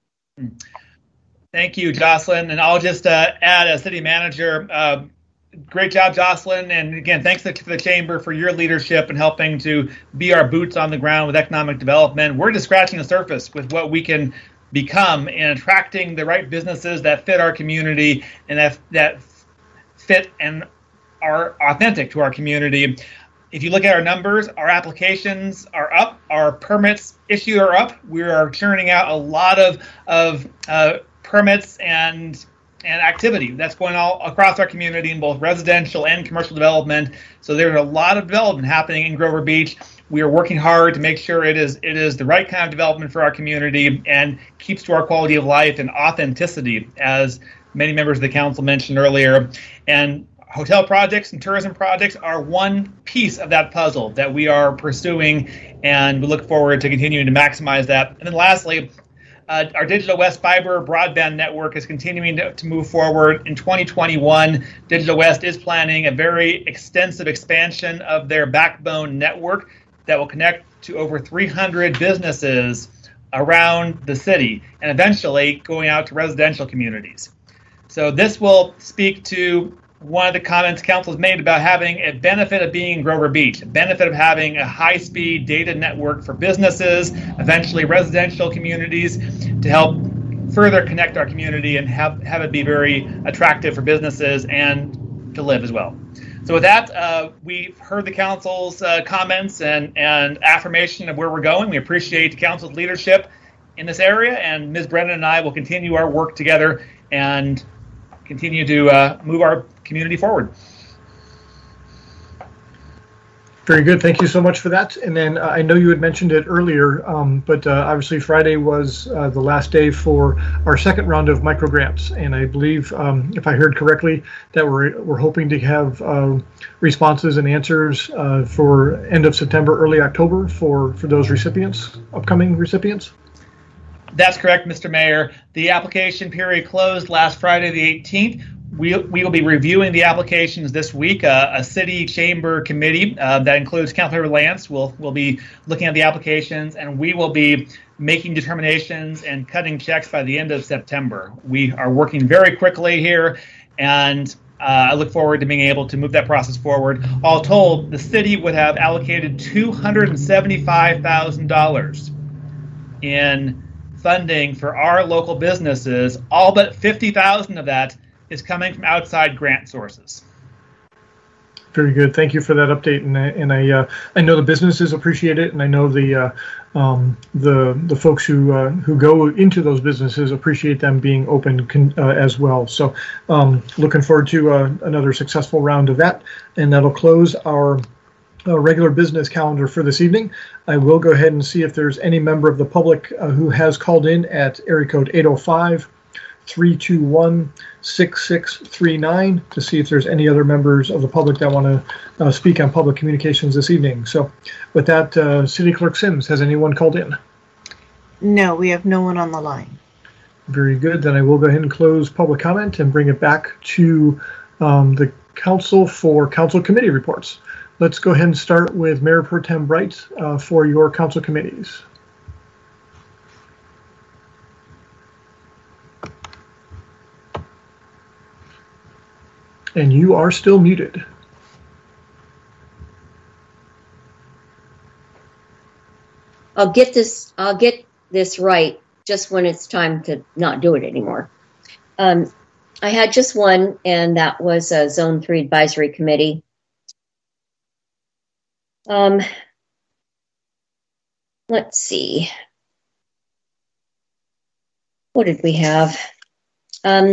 Thank you, Jocelyn. And I'll just uh, add, as city manager, uh, great job, Jocelyn. And again, thanks to the chamber for your leadership and helping to be our boots on the ground with economic development. We're just scratching the surface with what we can become in attracting the right businesses that fit our community and that, that fit and are authentic to our community. If you look at our numbers, our applications are up, our permits issued are up. We are churning out a lot of, of uh, permits and and activity that's going all across our community in both residential and commercial development. So there's a lot of development happening in Grover Beach. We are working hard to make sure it is it is the right kind of development for our community and keeps to our quality of life and authenticity, as many members of the council mentioned earlier. And hotel projects and tourism projects are one piece of that puzzle that we are pursuing, and we look forward to continuing to maximize that. And then lastly, Uh, our Digital West fiber broadband network is continuing to, to move forward. In twenty twenty-one, Digital West is planning a very extensive expansion of their backbone network that will connect to over three hundred businesses around the city and eventually going out to residential communities. So this will speak to one of the comments council has made about having a benefit of being in Grover Beach, a benefit of having a high-speed data network for businesses, eventually residential communities, to help further connect our community and have, have it be very attractive for businesses and to live as well. So with that, uh, we've heard the council's uh, comments and, and affirmation of where we're going. We appreciate the council's leadership in this area, and Miz Brennan and I will continue our work together and continue to uh, move our community forward. Very good. Thank you so much for that. And then uh, I know you had mentioned it earlier, um, but uh, obviously Friday was uh, the last day for our second round of micro grants. And I believe, um, if I heard correctly, that we're, we're hoping to have uh, responses and answers uh, for end of September, early October for, for those recipients, upcoming recipients. That's correct, Mister Mayor. The application period closed last Friday, the eighteenth. We, we will be reviewing the applications this week. Uh, a city chamber committee uh, that includes Councilmember Lance will will be looking at the applications, and we will be making determinations and cutting checks by the end of September. We are working very quickly here, and Uh, I look forward to being able to move that process forward. All told, the city would have allocated two hundred seventy-five thousand dollars in funding for our local businesses. All but fifty thousand dollars of that is coming from outside grant sources. Very good. Thank you for that update, and I, and I uh, I know the businesses appreciate it, and I know the uh, um, the the folks who uh, who go into those businesses appreciate them being open con- uh, as well. So, um, looking forward to uh, another successful round of that, and that'll close our uh, regular business calendar for this evening. I will go ahead and see if there's any member of the public uh, who has called in at area code eight oh five, three two one, six six three nine to see if there's any other members of the public that want to uh, speak on public communications this evening. So with that, uh, City Clerk Sims, has anyone called in? No, we have no one on the line. Very good. Then I will go ahead and close public comment and bring it back to um, the council for council committee reports. Let's go ahead and start with Mayor Pro Tem Bright uh, for your council committees. And you are still muted. I'll get this, I'll get this right just when it's time to not do it anymore. Um, I had just one, and that was a Zone three Advisory Committee. Um, let's see. What did we have? Um,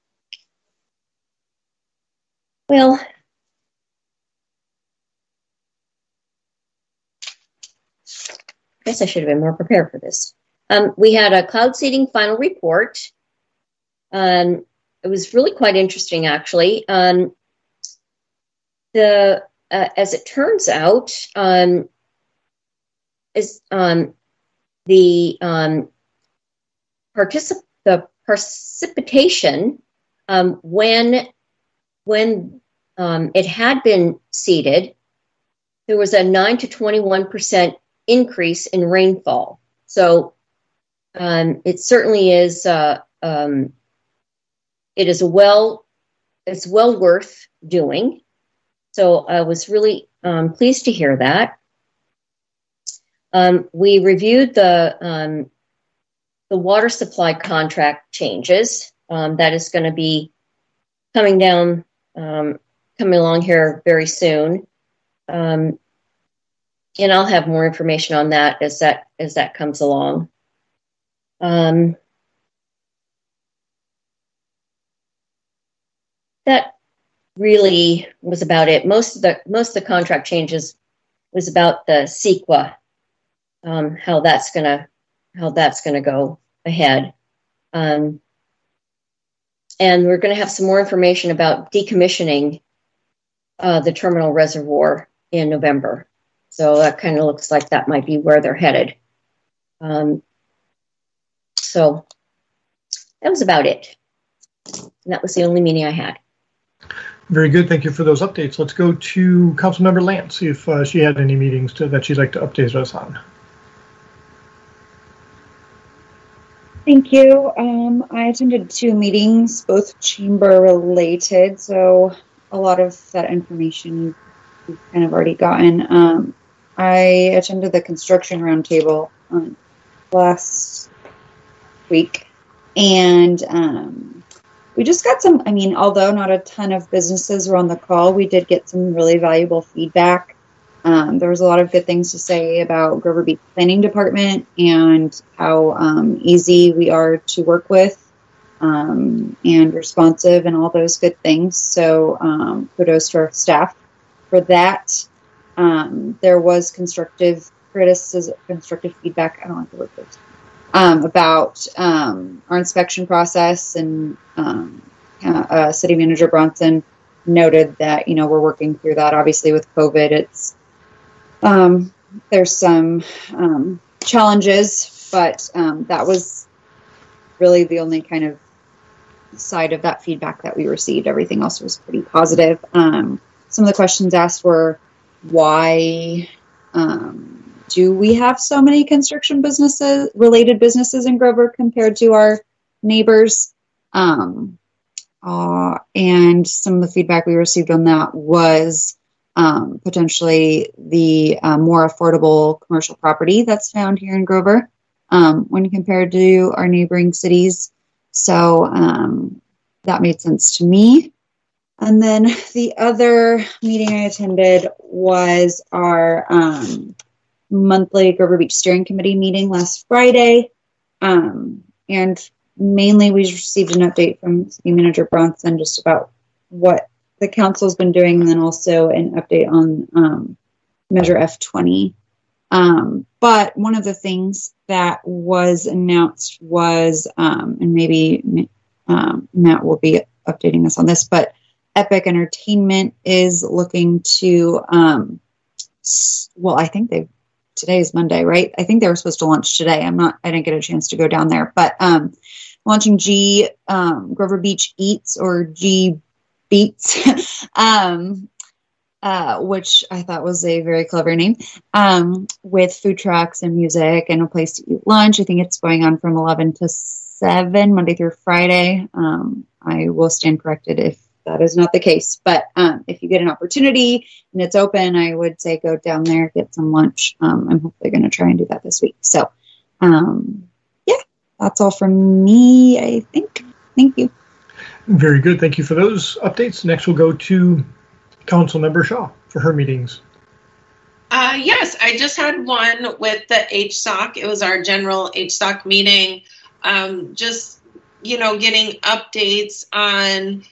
Well, I guess I should have been more prepared for this. Um, we had a cloud seeding final report. Um, it was really quite interesting, actually. Um, the uh, as it turns out, um, is um, the um, particip- the precipitation um, when when um, it had been seeded, there was a nine to twenty-one percent increase in rainfall. So um, it certainly is, uh, um, it is a well, it's well worth doing. So I was really um, pleased to hear that. Um, we reviewed the, um, the water supply contract changes. Um, that is going to be coming down Um, coming along here very soon, um, and I'll have more information on that as that as that comes along. Um, that really was about it. Most of the most of the contract changes was about the C E Q A, um, how that's gonna how that's gonna go ahead. Um, And we're going to have some more information about decommissioning uh, the terminal reservoir in November. So that kind of looks like that might be where they're headed. Um, so that was about it. And that was the only meeting I had. Very good. Thank you for those updates. Let's go to Councilmember Lance, see if uh, she had any meetings to, that she'd like to update us on. Thank you. Um, I attended two meetings, both chamber related, so a lot of that information you've kind of already gotten. Um, I attended the construction roundtable um, last week, and um, we just got some, I mean, although not a ton of businesses were on the call, we did get some really valuable feedback. Um, there was a lot of good things to say about Grover Beach Planning Department and how um, easy we are to work with um, and responsive and all those good things. So um, kudos to our staff for that. Um, there was constructive criticism, constructive feedback, I don't like the word this, um, about um, our inspection process, and um, uh, uh, City Manager Bronson noted that, you know, we're working through that. Obviously with COVID, it's Um, there's some um, challenges, but um, that was really the only kind of side of that feedback that we received. Everything else was pretty positive. Um, some of the questions asked were, why um, do we have so many construction businesses, related businesses in Grover compared to our neighbors? Um, uh, and some of the feedback we received on that was um, potentially the uh, more affordable commercial property that's found here in Grover um, when compared to our neighboring cities. So um, that made sense to me. And then the other meeting I attended was our um, monthly Grover Beach Steering Committee meeting last Friday. Um, and mainly we received an update from City Manager Bronson just about what the council's been doing, and then also an update on um, Measure F twenty. Um, but one of the things that was announced was, um, and maybe um, Matt will be updating us on this, but Epic Entertainment is looking to, um, well, I think they today is Monday, right? I think they were supposed to launch today. I'm not, I didn't get a chance to go down there, but um, launching G um, Grover Beach Eats or G Beats, um, uh, which I thought was a very clever name, um, with food trucks and music and a place to eat lunch. I think it's going on from eleven to seven, Monday through Friday. Um, I will stand corrected if that is not the case. But um, if you get an opportunity and it's open, I would say go down there, get some lunch. Um, I'm hopefully going to try and do that this week. So, um, yeah, that's all from me, I think. Thank you. Very good. Thank you for those updates. Next, we'll go to Councilmember Shaw for her meetings. Uh, yes, I just had one with the H S O C. It was our general H S O C meeting. Um, just, you know, getting updates on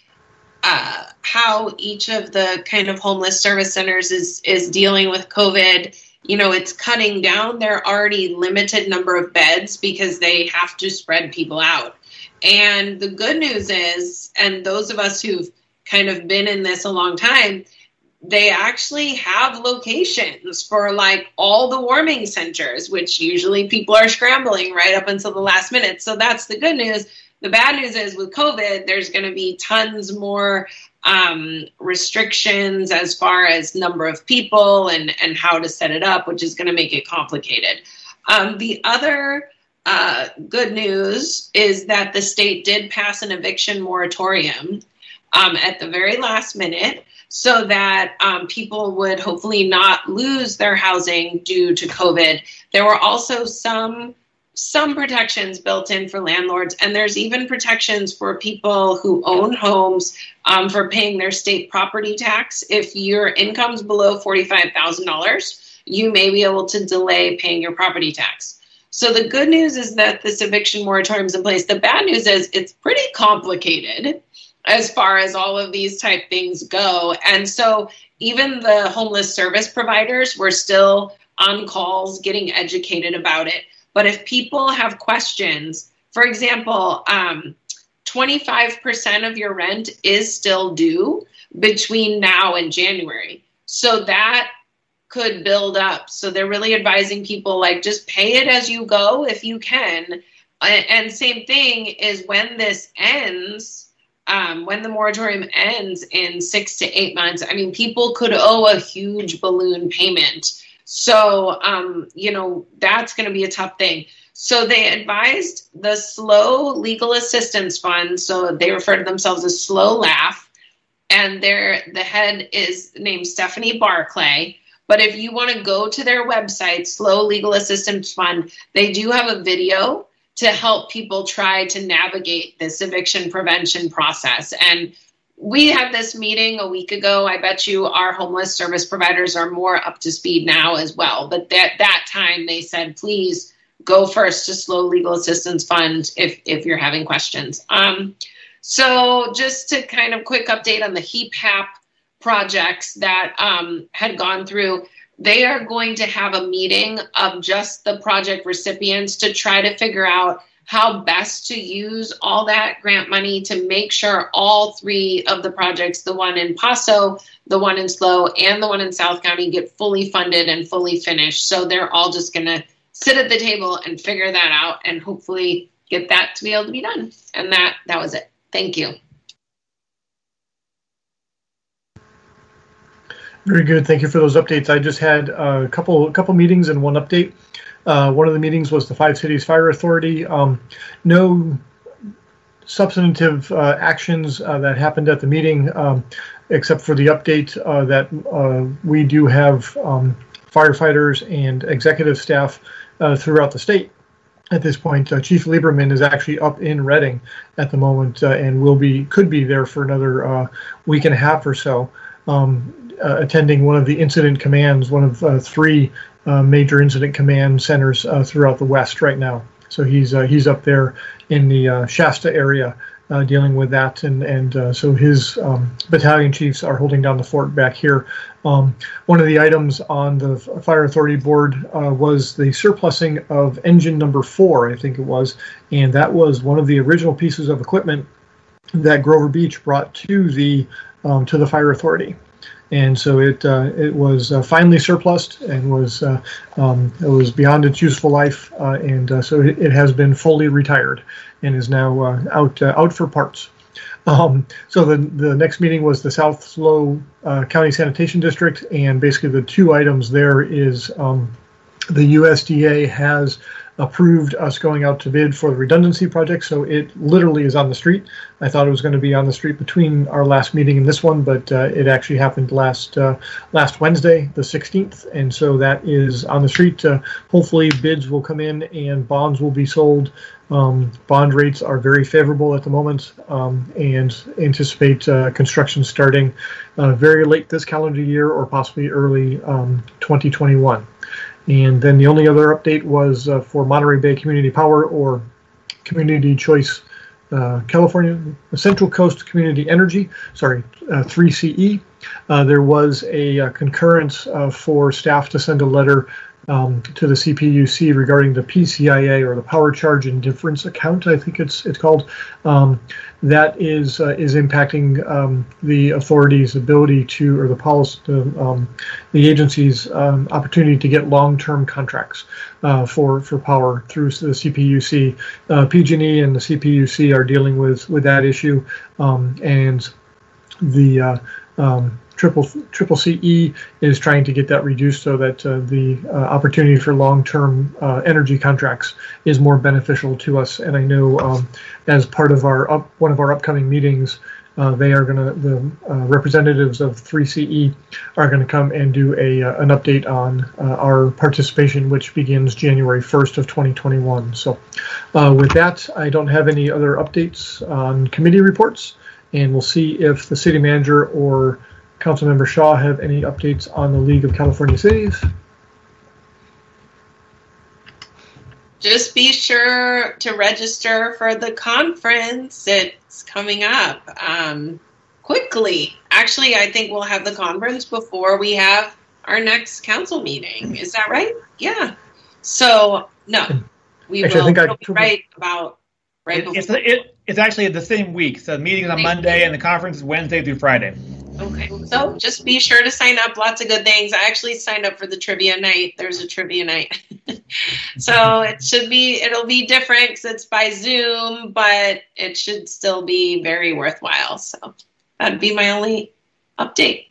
uh, how each of the kind of homeless service centers is, is dealing with COVID. You know, it's cutting down their already limited number of beds because they have to spread people out. And the good news is, and those of us who've kind of been in this a long time, they actually have locations for like all the warming centers, which usually people are scrambling right up until the last minute. So that's the good news. The bad news is with COVID, there's going to be tons more um, restrictions as far as number of people and, and how to set it up, which is going to make it complicated. Um, the other uh, good news is that the state did pass an eviction moratorium um, at the very last minute, so that um, people would hopefully not lose their housing due to COVID. There were also some some protections built in for landlords, and there's even protections for people who own homes um, for paying their state property tax. If your income's below forty-five thousand dollars, you may be able to delay paying your property tax. So the good news is that this eviction moratorium is in place. The bad news is it's pretty complicated as far as all of these type things go. And so even the homeless service providers were still on calls getting educated about it. But if people have questions, for example, um, twenty-five percent of your rent is still due between now and January. So that could build up. So they're really advising people, like, just pay it as you go if you can. And same thing is when this ends, Um, when the moratorium ends in six to eight months, I mean, people could owe a huge balloon payment. So, um, you know, that's going to be a tough thing. So they advised the SLOW Legal Assistance Fund. So they refer to themselves as SLOW LAF. And their the head is named Stephanie Barclay. But if you want to go to their website, SLOW Legal Assistance Fund, they do have a video to help people try to navigate this eviction prevention process. And we had this meeting a week ago. I bet you our homeless service providers are more up to speed now as well. But at that time, they said, please go first to SLOW Legal Assistance Fund if, if you're having questions. Um, so just to kind of quick update on the HEAP HAP projects that um, had gone through, they are going to have a meeting of just the project recipients to try to figure out how best to use all that grant money to make sure all three of the projects, the one in Paso, the one in SLOW, and the one in South County, get fully funded and fully finished. So they're all just going to sit at the table and figure that out and hopefully get that to be able to be done. And that, that was it. Thank you. Very good. Thank you for those updates. I just had a couple a couple meetings and one update. Uh, one of the meetings was the Five Cities Fire Authority. Um, no substantive uh, actions uh, that happened at the meeting, um, except for the update uh, that uh, we do have um, firefighters and executive staff uh, throughout the state. At this point, uh, Chief Lieberman is actually up in Reading at the moment uh, and will be could be there for another uh, week and a half or so, um, uh, attending one of the incident commands, one of uh, three uh, major incident command centers uh, throughout the West right now. So he's uh, he's up there in the uh, Shasta area uh, dealing with that, and and uh, so his um, battalion chiefs are holding down the fort back here. Um, one of the items on the Fire Authority board uh, was the surplusing of engine number four, I think it was, and that was one of the original pieces of equipment that Grover Beach brought to the um, to the Fire Authority. And so it uh, it was uh, finally surplused and was uh, um, it was beyond its useful life, uh, and uh, so it, it has been fully retired and is now uh, out uh, out for parts. Um, so the the next meeting was the South Slow uh, County Sanitation District, and basically the two items there is um, the U S D A has approved us going out to bid for the redundancy project, so it literally is on the street. I thought it was going to be on the street between our last meeting and this one, but uh, it actually happened last uh, last Wednesday, the sixteenth, and so that is on the street. Uh, hopefully bids will come in and bonds will be sold. Um, bond rates are very favorable at the moment, um, and anticipate uh, construction starting uh, very late this calendar year or possibly early um, twenty twenty-one. And then the only other update was uh, for Monterey Bay Community Power, or Community Choice uh, California, Central Coast Community Energy, sorry, uh, three C E. Uh, there was a, a concurrence uh, for staff to send a letter um, to the C P U C regarding the P C I A, or the Power Charge Indifference Account, I think it's it's called. Um, that is uh, is impacting um, the authority's ability to, or the policy, um, the agency's um, opportunity to get long-term contracts uh, for for power through the C P U C. Uh, P G and E and the C P U C are dealing with with that issue, um, and the uh, um, Triple Triple C E is trying to get that reduced so that uh, the uh, opportunity for long-term uh, energy contracts is more beneficial to us. And I know um, as part of our up, one of our upcoming meetings, uh, they are going to the uh, representatives of three C E are going to come and do a uh, an update on uh, our participation, which begins January first of twenty twenty-one. So uh, with that, I don't have any other updates on committee reports, and we'll see if the city manager or Councilmember Shaw have any updates on the League of California Cities. Just be sure to register for the conference. It's coming up um, quickly. Actually, I think we'll have the conference before we have our next council meeting. Is that right? Yeah. So, no, we Actually, will I think I we'll be right about right It, before. it's, it, it's actually the same week. So the meeting is on Monday and the conference is Wednesday through Friday. Okay, so just be sure to sign up. Lots of good things. I actually signed up for the trivia night. There's a trivia night. So it should be, it'll be different because it's by Zoom, but it should still be very worthwhile. So that'd be my only update.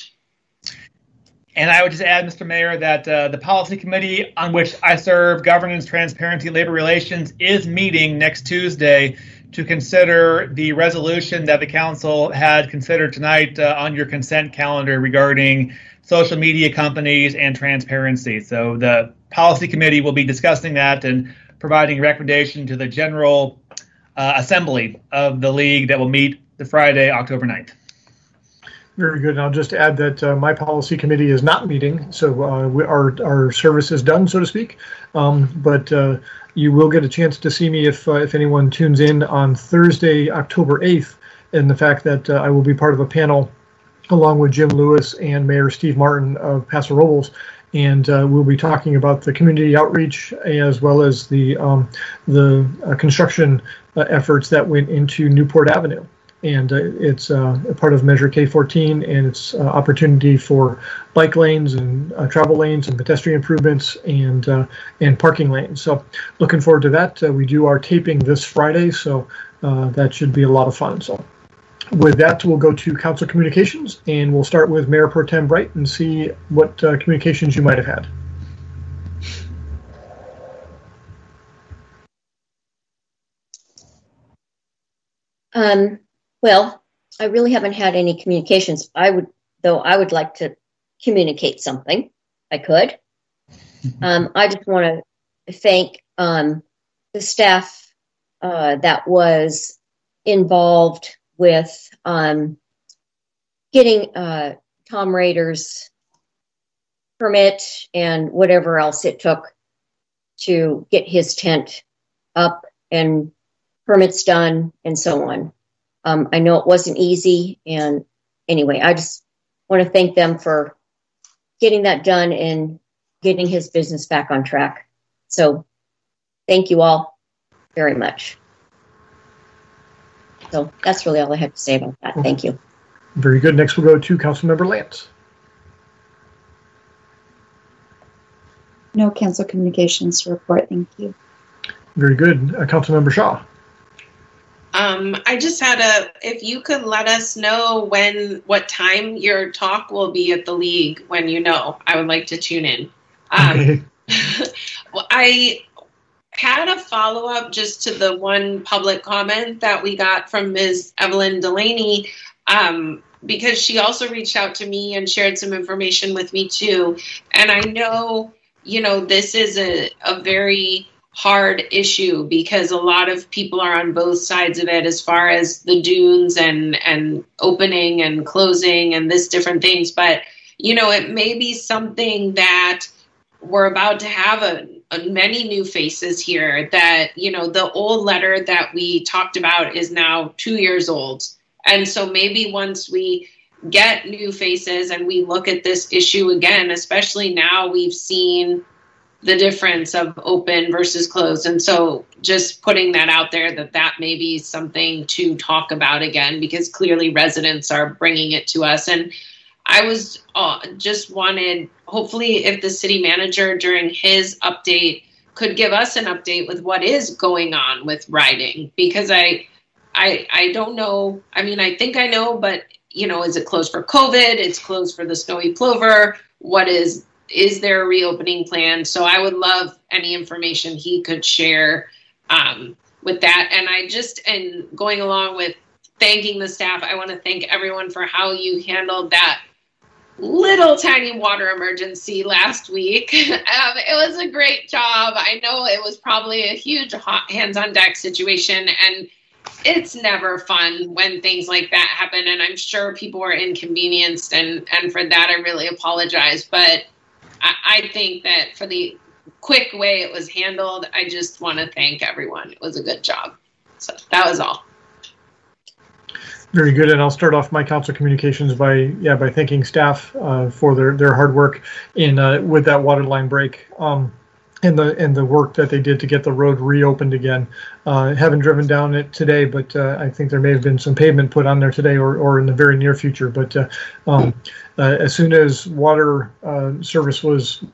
And I would just add, Mister Mayor, that uh, the policy committee on which I serve, Governance, Transparency, Labor Relations, is meeting next Tuesday to consider the resolution that the council had considered tonight uh, on your consent calendar regarding social media companies and transparency. So the policy committee will be discussing that and providing a recommendation to the general uh, assembly of the league that will meet the Friday, October ninth. Very good. And I'll just add that uh, my policy committee is not meeting, so uh, we, our our service is done, so to speak. Um, but uh, you will get a chance to see me if uh, if anyone tunes in on Thursday, October eighth, and the fact that uh, I will be part of a panel along with Jim Lewis and Mayor Steve Martin of Paso Robles, and uh, we'll be talking about the community outreach as well as the um, the uh, construction uh, efforts that went into Newport Avenue. And uh, it's uh, a part of Measure K fourteen, and it's uh, opportunity for bike lanes and uh, travel lanes and pedestrian improvements and uh, and parking lanes. So looking forward to that. Uh, we do our taping this Friday, so uh, that should be a lot of fun. So with that, we'll go to council communications, and we'll start with Mayor Pro Tem Bright and see what uh, communications you might have had. Um, well, I really haven't had any communications. I would, though, I would like to communicate something. I could. Um, I just want to thank um, the staff uh, that was involved with um, getting uh, Tom Rader's permit and whatever else it took to get his tent up and permits done and so on. Um, I know it wasn't easy, and anyway, I just want to thank them for getting that done and getting his business back on track. So thank you all very much. So that's really all I have to say about that. Thank you. Very good. Next we'll go to Councilmember Lance. No council communications to report. Thank you. Very good. Uh, Councilmember Shaw. Um, I just had a, if you could let us know when, what time your talk will be at the league, when you know, I would like to tune in. Um, Okay. well, I had a follow-up just to the one public comment that we got from Miz Evelyn Delaney, um, because she also reached out to me and shared some information with me too. And I know, you know, this is a, a very hard issue because a lot of people are on both sides of it as far as the dunes and, and opening and closing and this different things. But, you know, it may be something that we're about to have a, a many new faces here that, you know, the old letter that we talked about is now two years old. And so maybe once we get new faces and we look at this issue again, especially now we've seen the difference of open versus closed. And so just putting that out there, that that may be something to talk about again, because clearly residents are bringing it to us. And I was uh, just wanted, hopefully if the city manager during his update could give us an update with what is going on with riding, because I, I, I don't know. I mean, I think I know, but you know, is it closed for COVID? It's closed for the snowy plover. What is, is there a reopening plan? So I would love any information he could share um, with that. And I just, and going along with thanking the staff, I want to thank everyone for how you handled that little tiny water emergency last week. Um, it was a great job. I know it was probably a huge hot hands on deck situation, and it's never fun when things like that happen. And I'm sure people were inconvenienced, and, and for that, I really apologize. But I, I think that for the quick way it was handled, I just want to thank everyone. It was a good job. So that was all. Very good, and I'll start off my council communications by yeah by thanking staff uh, for their their hard work in uh, with that water line break, um, and the and the work that they did to get the road reopened again. Uh, haven't driven down it today, but uh, I think there may have been some pavement put on there today or or in the very near future. But uh, um, uh, as soon as water uh, service was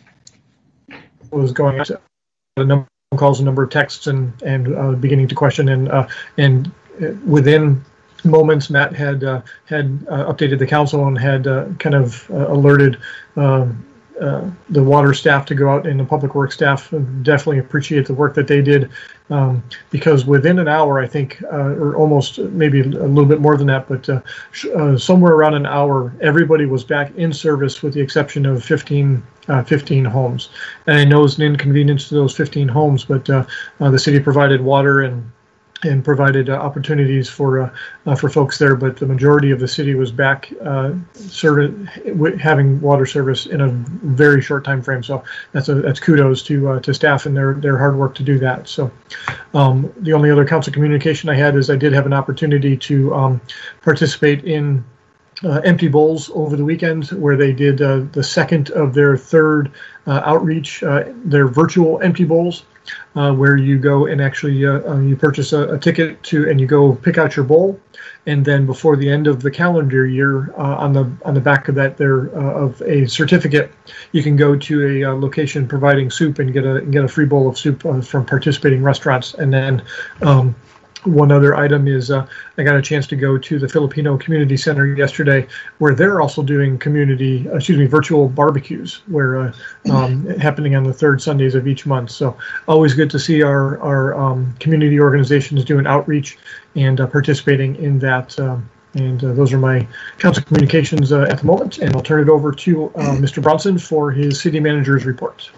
was going out, a number of calls, a number of texts, and and uh, beginning to question and uh, and within moments, Matt had uh, had uh, updated the council and had uh, kind of uh, alerted uh, uh, the water staff to go out, and the public works staff. Definitely appreciate the work that they did, um, because within an hour, I think, uh, or almost maybe a little bit more than that, but uh, uh, somewhere around an hour, everybody was back in service with the exception of fifteen, uh, fifteen homes. And I know it's an inconvenience to those fifteen homes, but uh, uh, the city provided water and and provided uh, opportunities for uh, uh, for folks there, but the majority of the city was back uh, serv- having water service in a very short time frame. So that's a that's kudos to uh, to staff and their their hard work to do that. So um, the only other council communication I had is I did have an opportunity to um, participate in Uh, Empty Bowls over the weekend, where they did uh, the second of their third uh, outreach, uh, their virtual Empty Bowls, uh, where you go and actually uh, uh, you purchase a, a ticket to and you go pick out your bowl, and then before the end of the calendar year, uh, on the on the back of that there uh, of a certificate, you can go to a uh, location providing soup and get a get a free bowl of soup uh, from participating restaurants, and then. Um, One other item is uh, I got a chance to go to the Filipino Community Center yesterday, where they're also doing community, excuse me, virtual barbecues, where uh, um, happening on the third Sundays of each month. So always good to see our our um, community organizations doing outreach and uh, participating in that. Um, and uh, those are my council communications uh, at the moment. And I'll turn it over to uh, Mister Bronson for his city manager's report.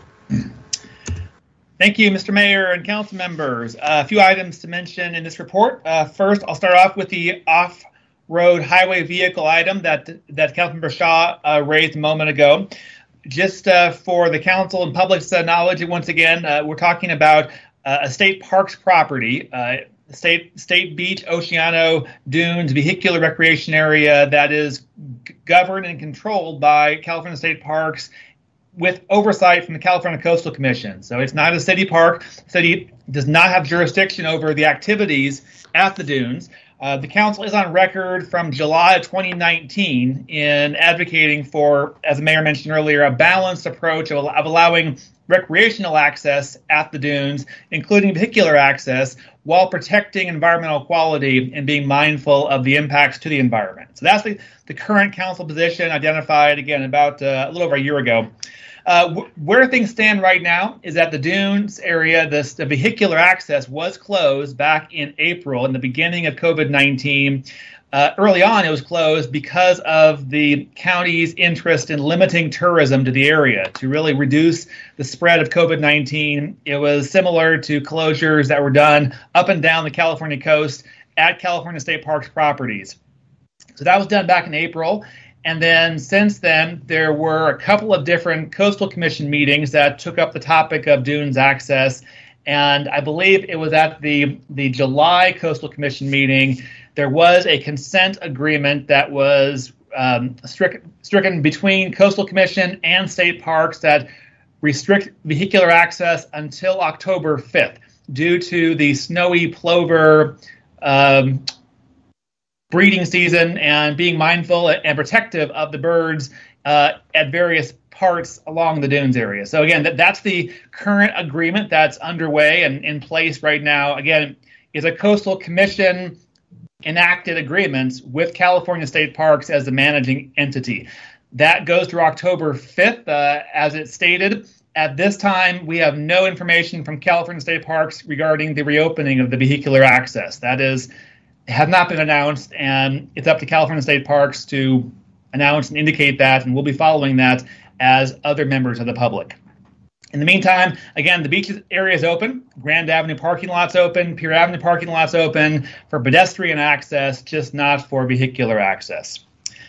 Thank you, Mister Mayor and council members. Uh, a few items to mention in this report. Uh, first, I'll start off with the off-road highway vehicle item that that Councilmember Shaw uh, raised a moment ago. Just uh, for the council and public's uh, knowledge, once again, uh, we're talking about uh, a state parks property, uh, state state beach, Oceano Dunes vehicular recreation area that is g- governed and controlled by California State Parks, with oversight from the California Coastal Commission. So it's not a city park. The city does not have jurisdiction over the activities at the dunes. Uh, the council is on record from July of twenty nineteen in advocating for, as the mayor mentioned earlier, a balanced approach of, of allowing recreational access at the dunes, including vehicular access, while protecting environmental quality and being mindful of the impacts to the environment. So that's the, the current council position, identified, again, about uh, a little over a year ago. Uh, w- where things stand right now is that the dunes area, this, the vehicular access was closed back in April, in the beginning of COVID nineteen. Uh, early on, it was closed because of the county's interest in limiting tourism to the area to really reduce the spread of COVID nineteen. It was similar to closures that were done up and down the California coast at California State Parks properties. So that was done back in April. And then since then, there were a couple of different Coastal Commission meetings that took up the topic of dunes access. And I believe it was at the, the July Coastal Commission meeting, there was a consent agreement that was um, stricken, stricken between Coastal Commission and state parks that restrict vehicular access until October fifth due to the snowy plover um, breeding season and being mindful and protective of the birds uh, at various parts along the dunes area. So again, that, that's the current agreement that's underway and in place right now. Again, is a Coastal Commission enacted agreements with California State Parks as the managing entity. That goes through October fifth, uh, as it stated. At this time, we have no information from California State Parks regarding the reopening of the vehicular access. That is, has not been announced, and it's up to California State Parks to announce and indicate that, and we'll be following that as other members of the public. In the meantime, again, the beach area is open. Grand Avenue parking lot's open. Pier Avenue parking lot's open for pedestrian access, just not for vehicular access.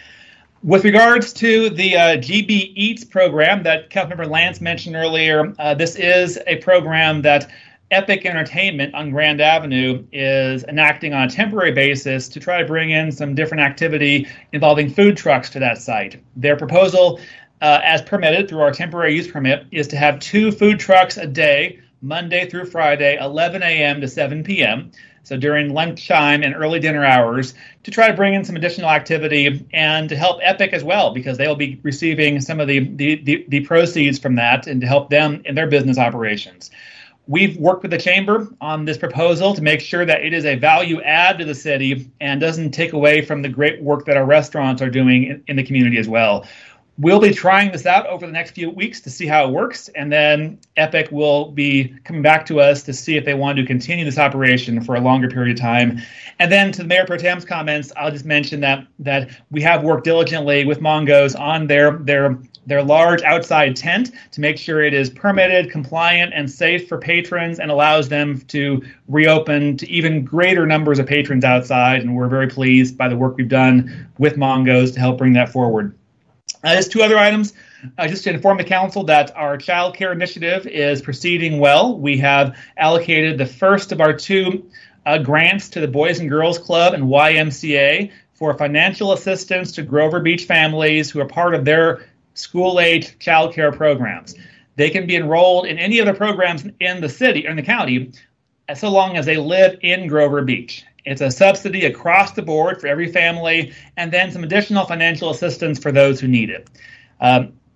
With regards to the uh, G B Eats program that Councilmember Lance mentioned earlier, uh, this is a program that Epic Entertainment on Grand Avenue is enacting on a temporary basis to try to bring in some different activity involving food trucks to that site. Their proposal, Uh, as permitted through our temporary use permit, is to have two food trucks a day, Monday through Friday, eleven a.m. to seven p.m., so during lunchtime and early dinner hours, to try to bring in some additional activity and to help Epic as well, because they will be receiving some of the, the, the, the proceeds from that and to help them in their business operations. We've worked with the chamber on this proposal to make sure that it is a value add to the city and doesn't take away from the great work that our restaurants are doing in, in the community as well. We'll be trying this out over the next few weeks to see how it works, and then Epic will be coming back to us to see if they want to continue this operation for a longer period of time. And then to the Mayor Pro Tem's comments, I'll just mention that that we have worked diligently with Mongo's on their their their large outside tent to make sure it is permitted, compliant, and safe for patrons, and allows them to reopen to even greater numbers of patrons outside. And we're very pleased by the work we've done with Mongo's to help bring that forward. Uh, there's two other items. Uh, just to inform the council that our child care initiative is proceeding well. We have allocated the first of our two uh, grants to the Boys and Girls Club and Y M C A for financial assistance to Grover Beach families who are part of their school-age child care programs. They can be enrolled in any of the programs in the city or in the county so long as they live in Grover Beach. It's a subsidy across the board for every family, and then some additional financial assistance for those who need it. Um,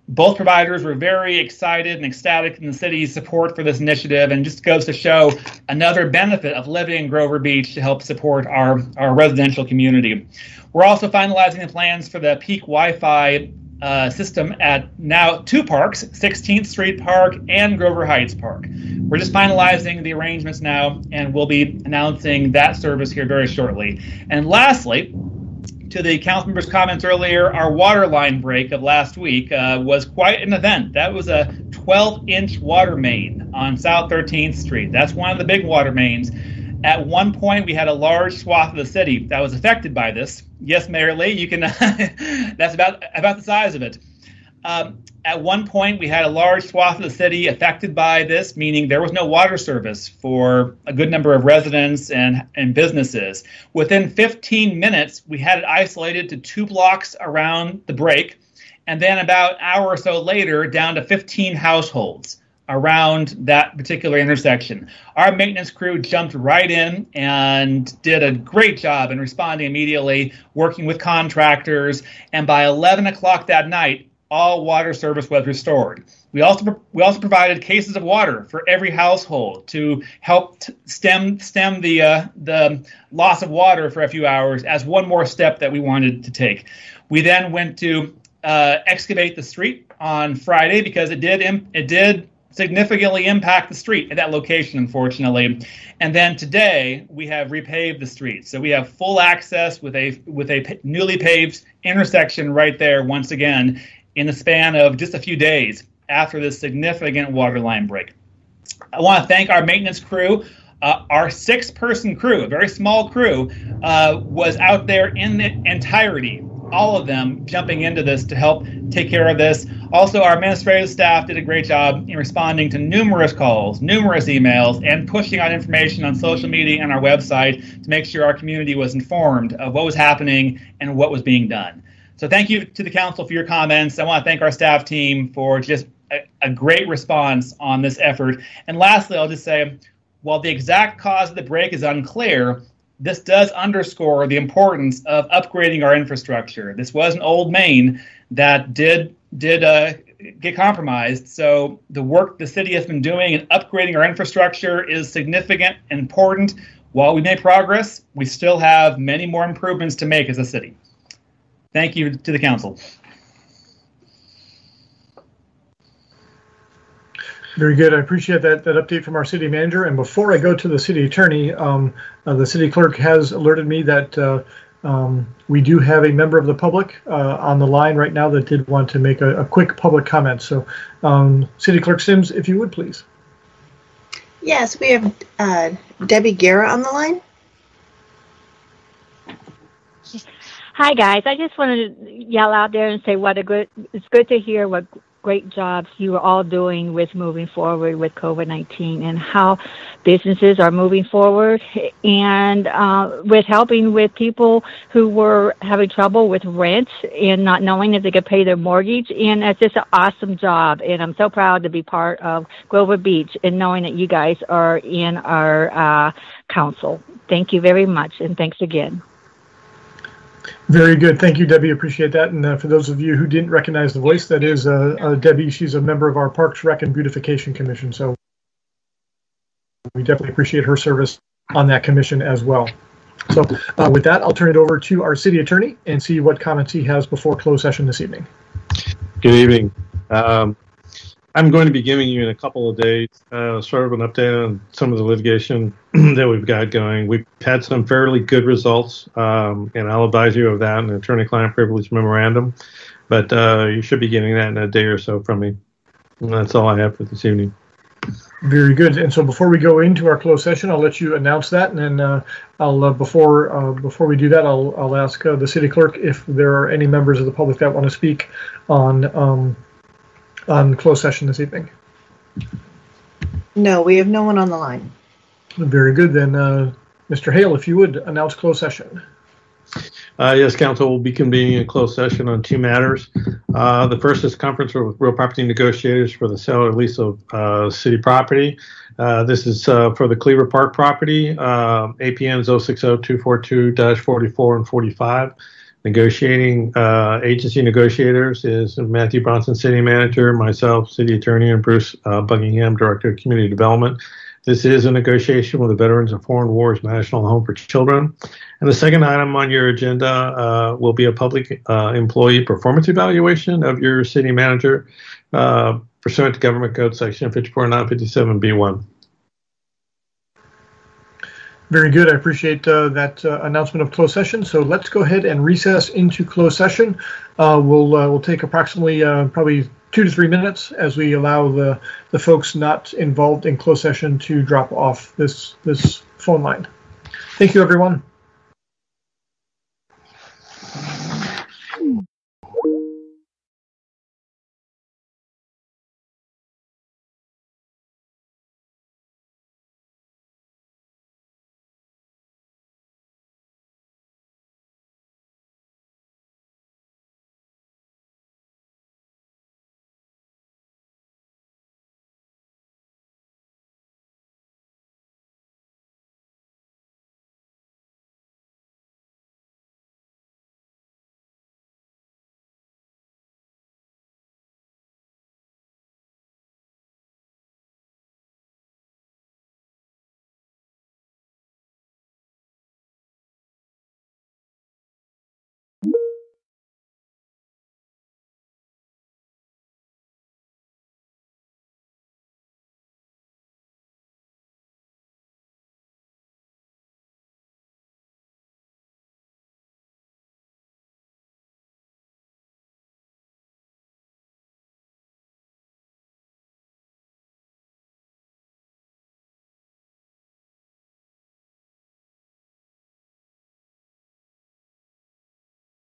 both providers were very excited and ecstatic in the city's support for this initiative, and just goes to show another benefit of living in Grover Beach to help support our, our residential community. We're also finalizing the plans for the peak Wi-Fi uh, system at now two parks, sixteenth Street Park and Grover Heights Park. We're just finalizing the arrangements now, and we'll be announcing that service here very shortly. And lastly, to the council members' comments earlier, our water line break of last week uh, was quite an event. That was a twelve inch water main on South thirteenth Street. That's one of the big water mains. At one point, we had a large swath of the city that was affected by this. Yes, Mayor Lee, you can. That's about about the size of it. Um, at one point, we had a large swath of the city affected by this, meaning there was no water service for a good number of residents and, and businesses. Within fifteen minutes, we had it isolated to two blocks around the break, and then about an hour or so later, down to fifteen households around that particular intersection. Our maintenance crew jumped right in and did a great job in responding immediately, working with contractors, and by eleven o'clock that night, all water service was restored. We also we also provided cases of water for every household to help t- stem stem the uh, the loss of water for a few hours as one more step that we wanted to take. We then went to uh, excavate the street on Friday because it did imp- it did significantly impact the street at that location, unfortunately. And then today we have repaved the street, so we have full access with a with a p- newly paved intersection right there once again, in the span of just a few days after this significant water line break. I want to thank our maintenance crew. Uh, our six-person crew, a very small crew, uh, was out there in the entirety, all of them jumping into this to help take care of this. Also, our administrative staff did a great job in responding to numerous calls, numerous emails, and pushing out information on social media and our website to make sure our community was informed of what was happening and what was being done. So thank you to the council for your comments. I want to thank our staff team for just a, a great response on this effort. And lastly, I'll just say, while the exact cause of the break is unclear, this does underscore the importance of upgrading our infrastructure. This was an old main that did did uh, get compromised. So the work the city has been doing in upgrading our infrastructure is significant and important. While we made progress, we still have many more improvements to make as a city. Thank you to the council. Very good. I appreciate that that update from our city manager. And before I go to the city attorney, um, uh, the city clerk has alerted me that uh, um, we do have a member of the public uh, on the line right now that did want to make a, a quick public comment. So, um, City Clerk Sims, if you would, please. Yes, we have uh, Debbie Guerra on the line. Hi guys, I just wanted to yell out there and say what a good, it's good to hear what great jobs you are all doing with moving forward with COVID nineteen and how businesses are moving forward and uh, with helping with people who were having trouble with rent and not knowing if they could pay their mortgage. And it's just an awesome job. And I'm so proud to be part of Grover Beach and knowing that you guys are in our uh, council. Thank you very much. And thanks again. Very good. Thank you, Debbie. Appreciate that. And uh, for those of you who didn't recognize the voice, that is uh, uh, Debbie. She's a member of our Parks, Rec, and Beautification Commission. So we definitely appreciate her service on that commission as well. So uh, with that, I'll turn it over to our city attorney and see what comments he has before closed session this evening. Good evening. Um, I'm going to be giving you in a couple of days uh, sort of an update on some of the litigation that we've got going. We've had some fairly good results, um, and I'll advise you of that in an attorney-client privilege memorandum. But uh, you should be getting that in a day or so from me. And that's all I have for this evening. Very good. And so before we go into our closed session, I'll let you announce that, and then uh, I'll uh, before uh, before we do that, I'll I'll ask uh, the city clerk if there are any members of the public that want to speak on. Um, on closed session this evening. No, we have no one on the line. Very good. Then, uh, Mister Hale, if you would announce closed session. Uh, yes, Council will be convening a closed session on two matters. Uh, the first is conference with real property negotiators for the sale or lease of uh, city property. Uh, this is uh, for the Cleaver Park property. Uh, A P N is oh six oh, two four two, four four and forty-five. Negotiating uh, agency negotiators is Matthew Bronson, City Manager, myself, City Attorney, and Bruce uh, Buckingham, Director of Community Development. This is a negotiation with the Veterans of Foreign Wars National Home for Children. And the second item on your agenda uh, will be a public uh, employee performance evaluation of your city manager uh, pursuant to Government Code Section fifty-four nine fifty-seven B one. Very good. I appreciate uh, that uh, announcement of closed session. So let's go ahead and recess into closed session. Uh, we'll uh, we'll take approximately uh, probably two to three minutes as we allow the the folks not involved in closed session to drop off this this phone line. Thank you, everyone.